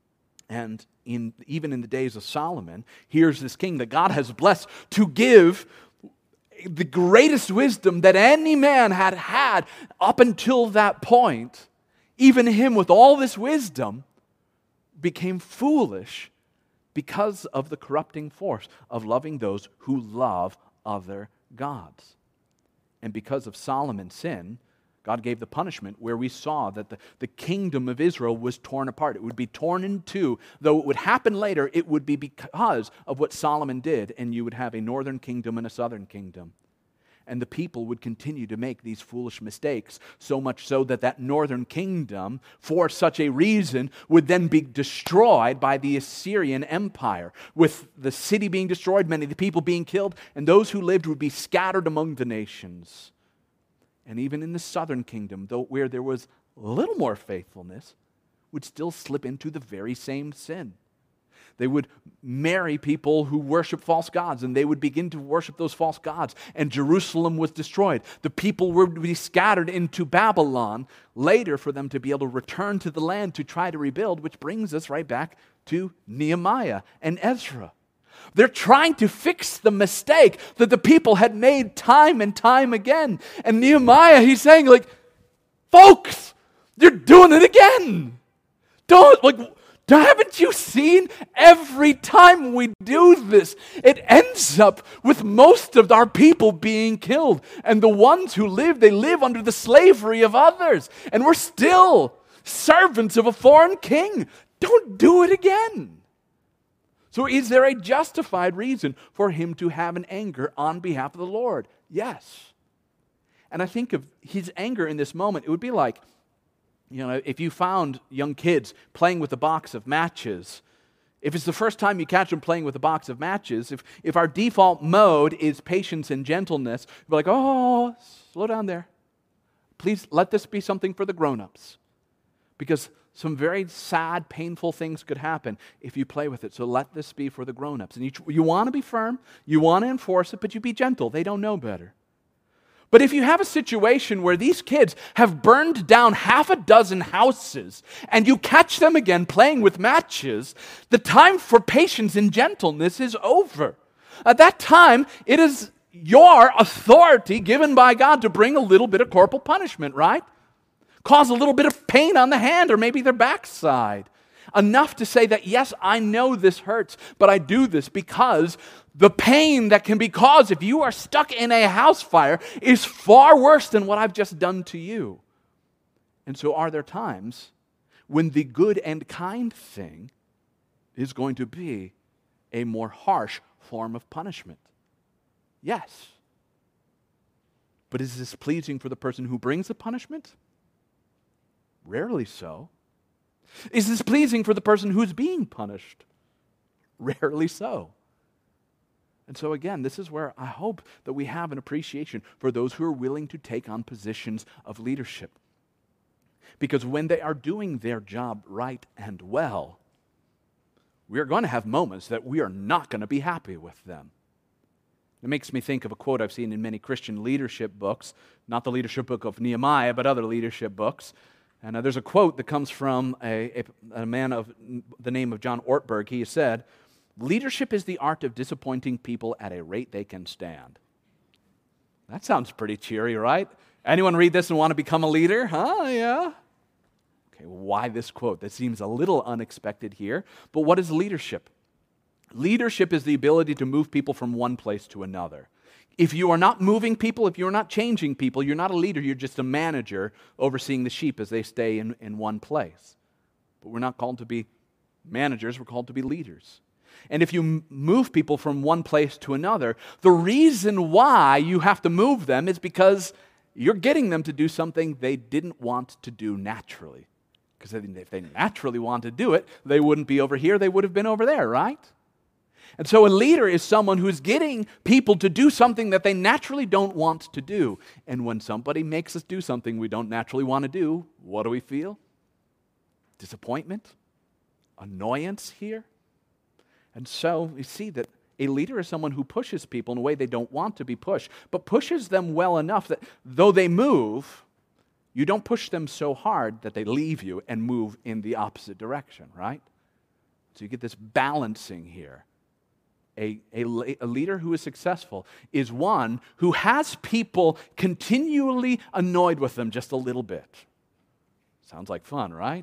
And even in the days of Solomon, here's this king that God has blessed to give the greatest wisdom that any man had had up until that point. Even him with all this wisdom became foolish because of the corrupting force of loving those who love other gods. And because of Solomon's sin, God gave the punishment where we saw that the kingdom of Israel was torn apart. It would be torn in two. Though it would happen later, it would be because of what Solomon did, and you would have a northern kingdom and a southern kingdom. And the people would continue to make these foolish mistakes, so much so that that northern kingdom, for such a reason, would then be destroyed by the Assyrian Empire. With the city being destroyed, many of the people being killed, and those who lived would be scattered among the nations. And even in the southern kingdom, though where there was a little more faithfulness, would still slip into the very same sin. They would marry people who worship false gods, and they would begin to worship those false gods, and Jerusalem was destroyed. The people would be scattered into Babylon, later for them to be able to return to the land to try to rebuild, which brings us right back to Nehemiah and Ezra. They're trying to fix the mistake that the people had made time and time again. And Nehemiah, he's saying, like, folks, you're doing it again. Haven't you seen every time we do this, it ends up with most of our people being killed. And the ones who live, they live under the slavery of others. And we're still servants of a foreign king. Don't do it again. So is there a justified reason for him to have an anger on behalf of the Lord? Yes. And I think of his anger in this moment, it would be like, if you found young kids playing with a box of matches, if it's the first time you catch them playing with a box of matches, if our default mode is patience and gentleness, we're like, oh, slow down there. Please let this be something for the grown-ups. Because some very sad, painful things could happen if you play with it. So let this be for the grown-ups. And you want to be firm, you want to enforce it, but you be gentle. They don't know better. But if you have a situation where these kids have burned down half a dozen houses and you catch them again playing with matches, the time for patience and gentleness is over. At that time, it is your authority given by God to bring a little bit of corporal punishment, right? Cause a little bit of pain on the hand or maybe their backside. Enough to say that, yes, I know this hurts, but I do this because the pain that can be caused if you are stuck in a house fire is far worse than what I've just done to you. And so are there times when the good and kind thing is going to be a more harsh form of punishment? Yes. But is this pleasing for the person who brings the punishment? Rarely so. Is this pleasing for the person who's being punished? Rarely so. And so again, this is where I hope that we have an appreciation for those who are willing to take on positions of leadership. Because when they are doing their job right and well, we are going to have moments that we are not going to be happy with them. It makes me think of a quote I've seen in many Christian leadership books, not the leadership book of Nehemiah, but other leadership books. And there's a quote that comes from a man of the name of John Ortberg. He said, "Leadership is the art of disappointing people at a rate they can stand." That sounds pretty cheery, right? Anyone read this and want to become a leader? Huh? Yeah. Okay, why this quote? That seems a little unexpected here. But what is leadership? Leadership is the ability to move people from one place to another. If you are not moving people, if you're not changing people, you're not a leader, you're just a manager overseeing the sheep as they stay in one place. But we're not called to be managers, we're called to be leaders. And if you move people from one place to another, the reason why you have to move them is because you're getting them to do something they didn't want to do naturally. Because if they naturally want to do it, they wouldn't be over here, they would have been over there, right? And so a leader is someone who's getting people to do something that they naturally don't want to do. And when somebody makes us do something we don't naturally want to do, what do we feel? Disappointment? Annoyance here? And so you see that a leader is someone who pushes people in a way they don't want to be pushed, but pushes them well enough that though they move, you don't push them so hard that they leave you and move in the opposite direction, right? So you get this balancing here. A leader who is successful is one who has people continually annoyed with them just a little bit. Sounds like fun, right?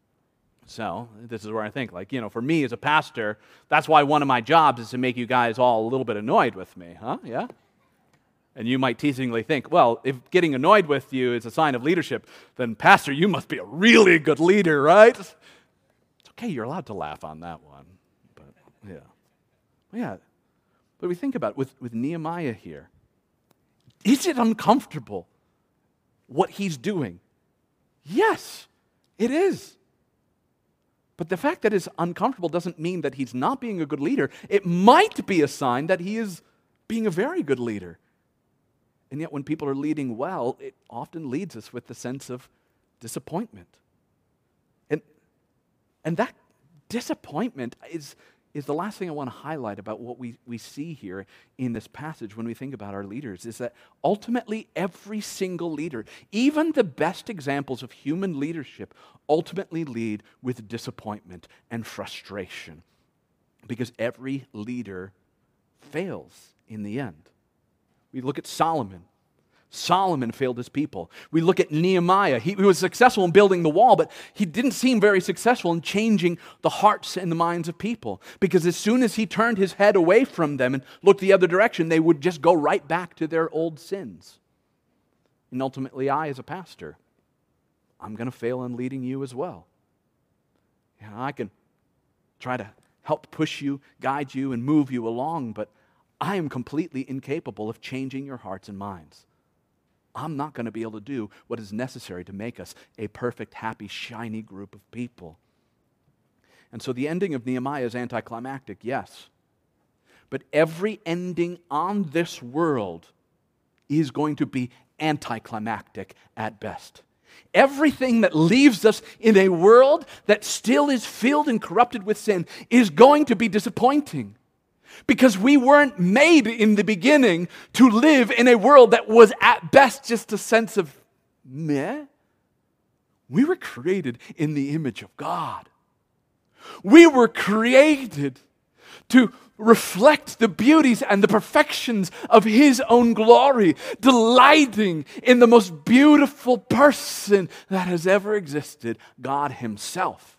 So this is where I think, for me as a pastor, that's why one of my jobs is to make you guys all a little bit annoyed with me, huh? Yeah? And you might teasingly think, well, if getting annoyed with you is a sign of leadership, then pastor, you must be a really good leader, right? It's okay, you're allowed to laugh on that one, but yeah. Yeah, but we think about it with Nehemiah here. Is it uncomfortable what he's doing? Yes, it is. But the fact that it's uncomfortable doesn't mean that he's not being a good leader. It might be a sign that he is being a very good leader. And yet when people are leading well, it often leads us with the sense of disappointment. And that disappointment is the last thing I want to highlight about what we see here in this passage when we think about our leaders, is that ultimately every single leader, even the best examples of human leadership, ultimately lead with disappointment and frustration. Because every leader fails in the end. We look at Solomon. Solomon failed his people. We look at Nehemiah. He was successful in building the wall, but he didn't seem very successful in changing the hearts and the minds of people. Because as soon as he turned his head away from them and looked the other direction, they would just go right back to their old sins. And ultimately, I, as a pastor, I'm going to fail in leading you as well. I can try to help push you, guide you, and move you along, but I am completely incapable of changing your hearts and minds. I'm not going to be able to do what is necessary to make us a perfect, happy, shiny group of people. And so the ending of Nehemiah is anticlimactic, yes. But every ending on this world is going to be anticlimactic at best. Everything that leaves us in a world that still is filled and corrupted with sin is going to be disappointing. Because we weren't made in the beginning to live in a world that was at best just a sense of meh. We were created in the image of God. We were created to reflect the beauties and the perfections of His own glory, delighting in the most beautiful person that has ever existed, God Himself.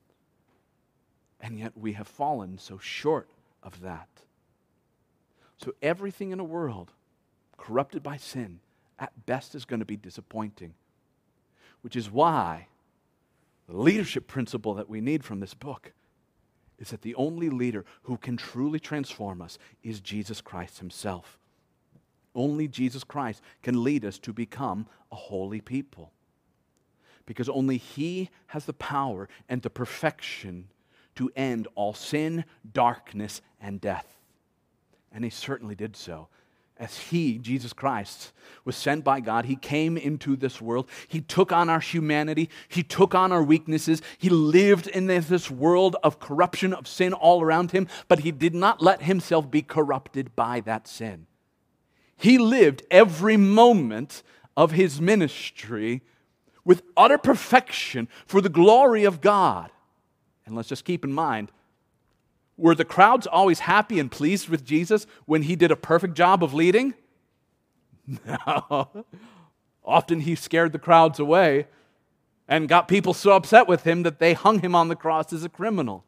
And yet we have fallen so short of that. So everything in a world corrupted by sin at best is going to be disappointing, which is why the leadership principle that we need from this book is that the only leader who can truly transform us is Jesus Christ Himself. Only Jesus Christ can lead us to become a holy people, because only He has the power and the perfection to end all sin, darkness, and death. And He certainly did so. As He, Jesus Christ, was sent by God, He came into this world. He took on our humanity. He took on our weaknesses. He lived in this world of corruption, of sin all around Him, but He did not let Himself be corrupted by that sin. He lived every moment of His ministry with utter perfection for the glory of God. And let's just keep in mind, were the crowds always happy and pleased with Jesus when He did a perfect job of leading? No. Often He scared the crowds away and got people so upset with Him that they hung Him on the cross as a criminal.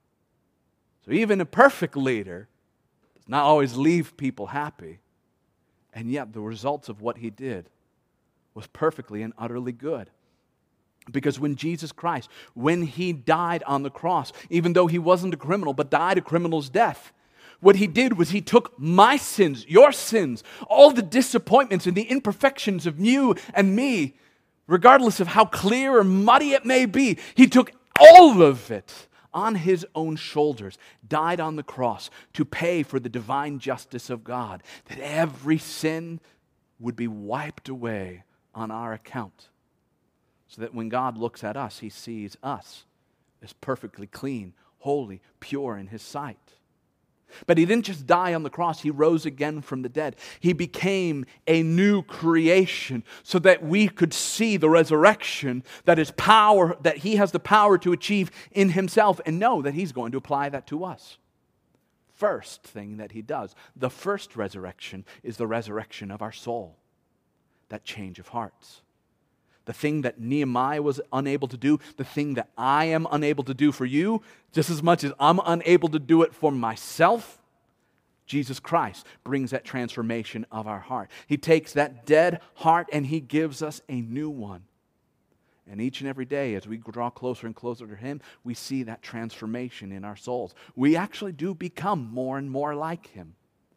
So even a perfect leader does not always leave people happy. And yet the results of what He did was perfectly and utterly good. Because when Jesus Christ, when He died on the cross, even though He wasn't a criminal, but died a criminal's death, what He did was He took my sins, your sins, all the disappointments and the imperfections of you and me, regardless of how clear or muddy it may be, He took all of it on His own shoulders, died on the cross to pay for the divine justice of God, that every sin would be wiped away on our account. So that when God looks at us, He sees us as perfectly clean, holy, pure in His sight. But He didn't just die on the cross, He rose again from the dead. He became a new creation so that we could see the resurrection that is power, that He has the power to achieve in Himself, and know that He's going to apply that to us. First thing that He does, the first resurrection, is the resurrection of our soul, that change of hearts. The thing that Nehemiah was unable to do, the thing that I am unable to do for you, just as much as I'm unable to do it for myself, Jesus Christ brings that transformation of our heart. He takes that dead heart and He gives us a new one. And each and every day, as we draw closer and closer to Him, we see that transformation in our souls. We actually do become more and more like Him.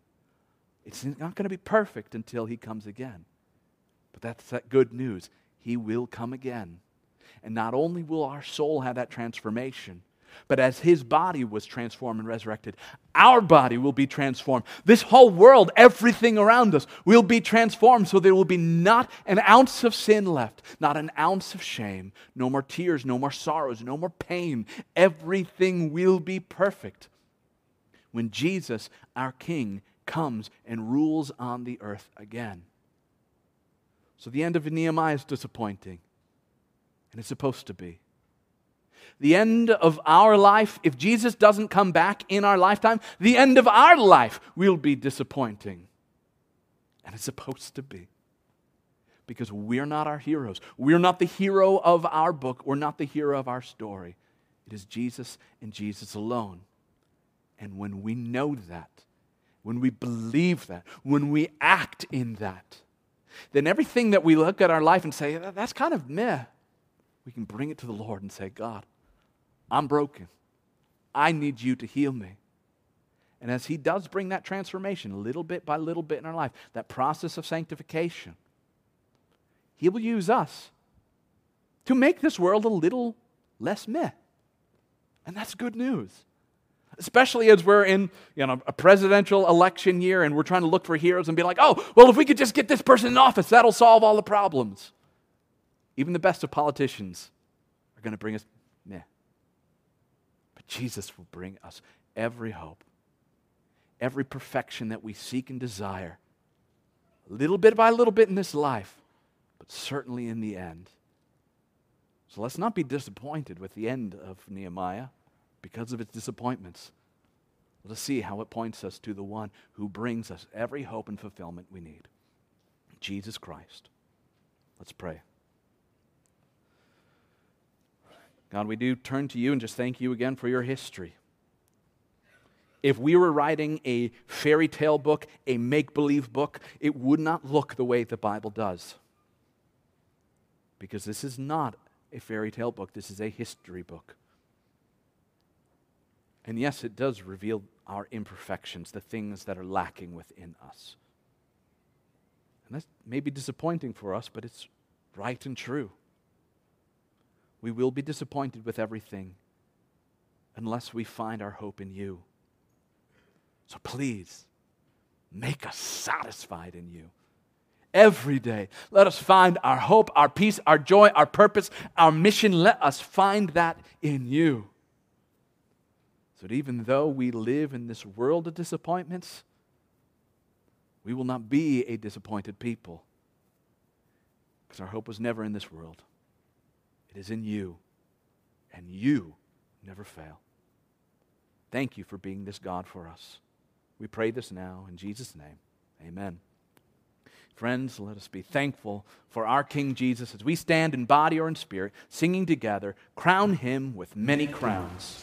It's not going to be perfect until He comes again. But that's that good news. He will come again. And not only will our soul have that transformation, but as His body was transformed and resurrected, our body will be transformed. This whole world, everything around us, will be transformed so there will be not an ounce of sin left, not an ounce of shame, no more tears, no more sorrows, no more pain. Everything will be perfect when Jesus, our King, comes and rules on the earth again. So the end of Nehemiah is disappointing, and it's supposed to be. The end of our life, if Jesus doesn't come back in our lifetime, the end of our life will be disappointing. And it's supposed to be. Because we're not our heroes. We're not the hero of our book. We're not the hero of our story. It is Jesus and Jesus alone. And when we know that, when we believe that, when we act in that, then everything that we look at our life and say, that's kind of meh, we can bring it to the Lord and say, God, I'm broken. I need you to heal me. And as He does bring that transformation, little bit by little bit in our life, that process of sanctification, He will use us to make this world a little less meh. And that's good news. Especially as we're in a presidential election year and we're trying to look for heroes and be like, oh, well, if we could just get this person in office, that'll solve all the problems. Even the best of politicians are going to bring us meh. But Jesus will bring us every hope, every perfection that we seek and desire, a little bit by little bit in this life, but certainly in the end. So let's not be disappointed with the end of Nehemiah because of its disappointments. Let us see how it points us to the one who brings us every hope and fulfillment we need, Jesus Christ. Let's pray. God, we do turn to you and just thank you again for your history. If we were writing a fairy tale book, a make-believe book, it would not look the way the Bible does. Because this is not a fairy tale book, this is a history book. And yes, it does reveal our imperfections, the things that are lacking within us. And that may be disappointing for us, but it's right and true. We will be disappointed with everything unless we find our hope in you. So please, make us satisfied in you. Every day, let us find our hope, our peace, our joy, our purpose, our mission. Let us find that in you. So that even though we live in this world of disappointments, we will not be a disappointed people. Because our hope was never in this world. It is in you, and you never fail. Thank you for being this God for us. We pray this now in Jesus' name. Amen. Friends, let us be thankful for our King Jesus as we stand in body or in spirit, singing together, crown Him with many crowns.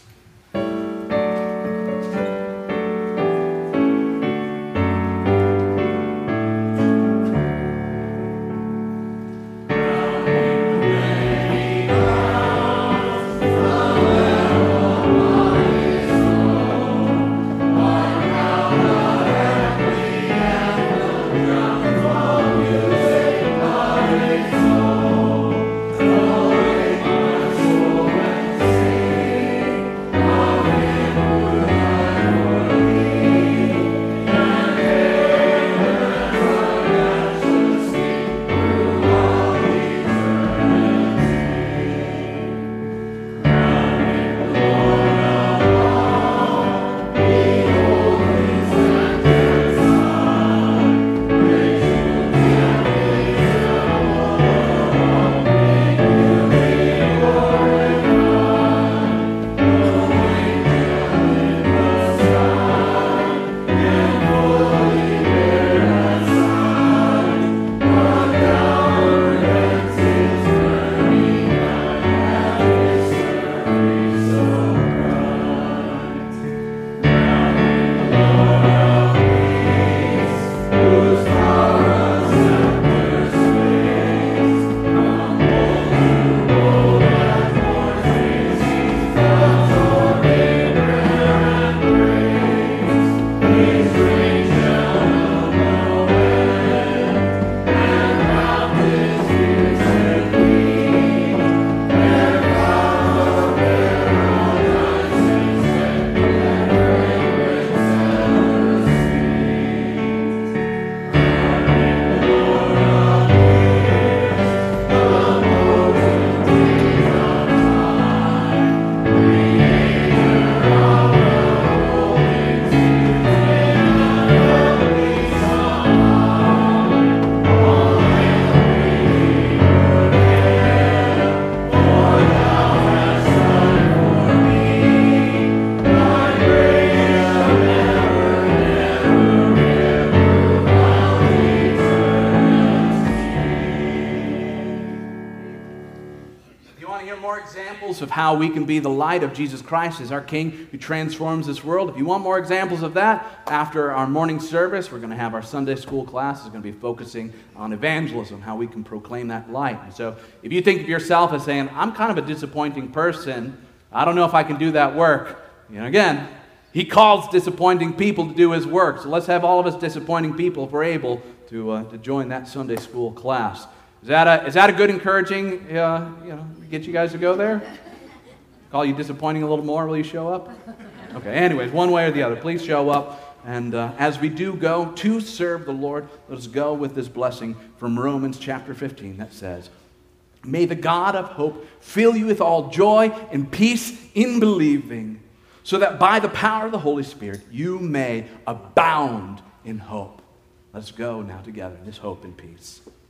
examples of how we can be the light of Jesus Christ as our King who transforms this world, if you want more examples of that, after our morning service, we're going to have our Sunday school class. It's going to be focusing on evangelism, how we can proclaim that light. And so if you think of yourself as saying, I'm kind of a disappointing person, I don't know if I can do that work, again, he calls disappointing people to do his work. So let's have all of us disappointing people if we're able to join that Sunday school class. Is that a good encouraging, get you guys to go there? Call you disappointing a little more, will you show up? Okay, anyways, one way or the other, please show up. And as we do go to serve the Lord, let us go with this blessing from Romans chapter 15 that says, "May the God of hope fill you with all joy and peace in believing, so that by the power of the Holy Spirit you may abound in hope." Let's go now together in this hope and peace.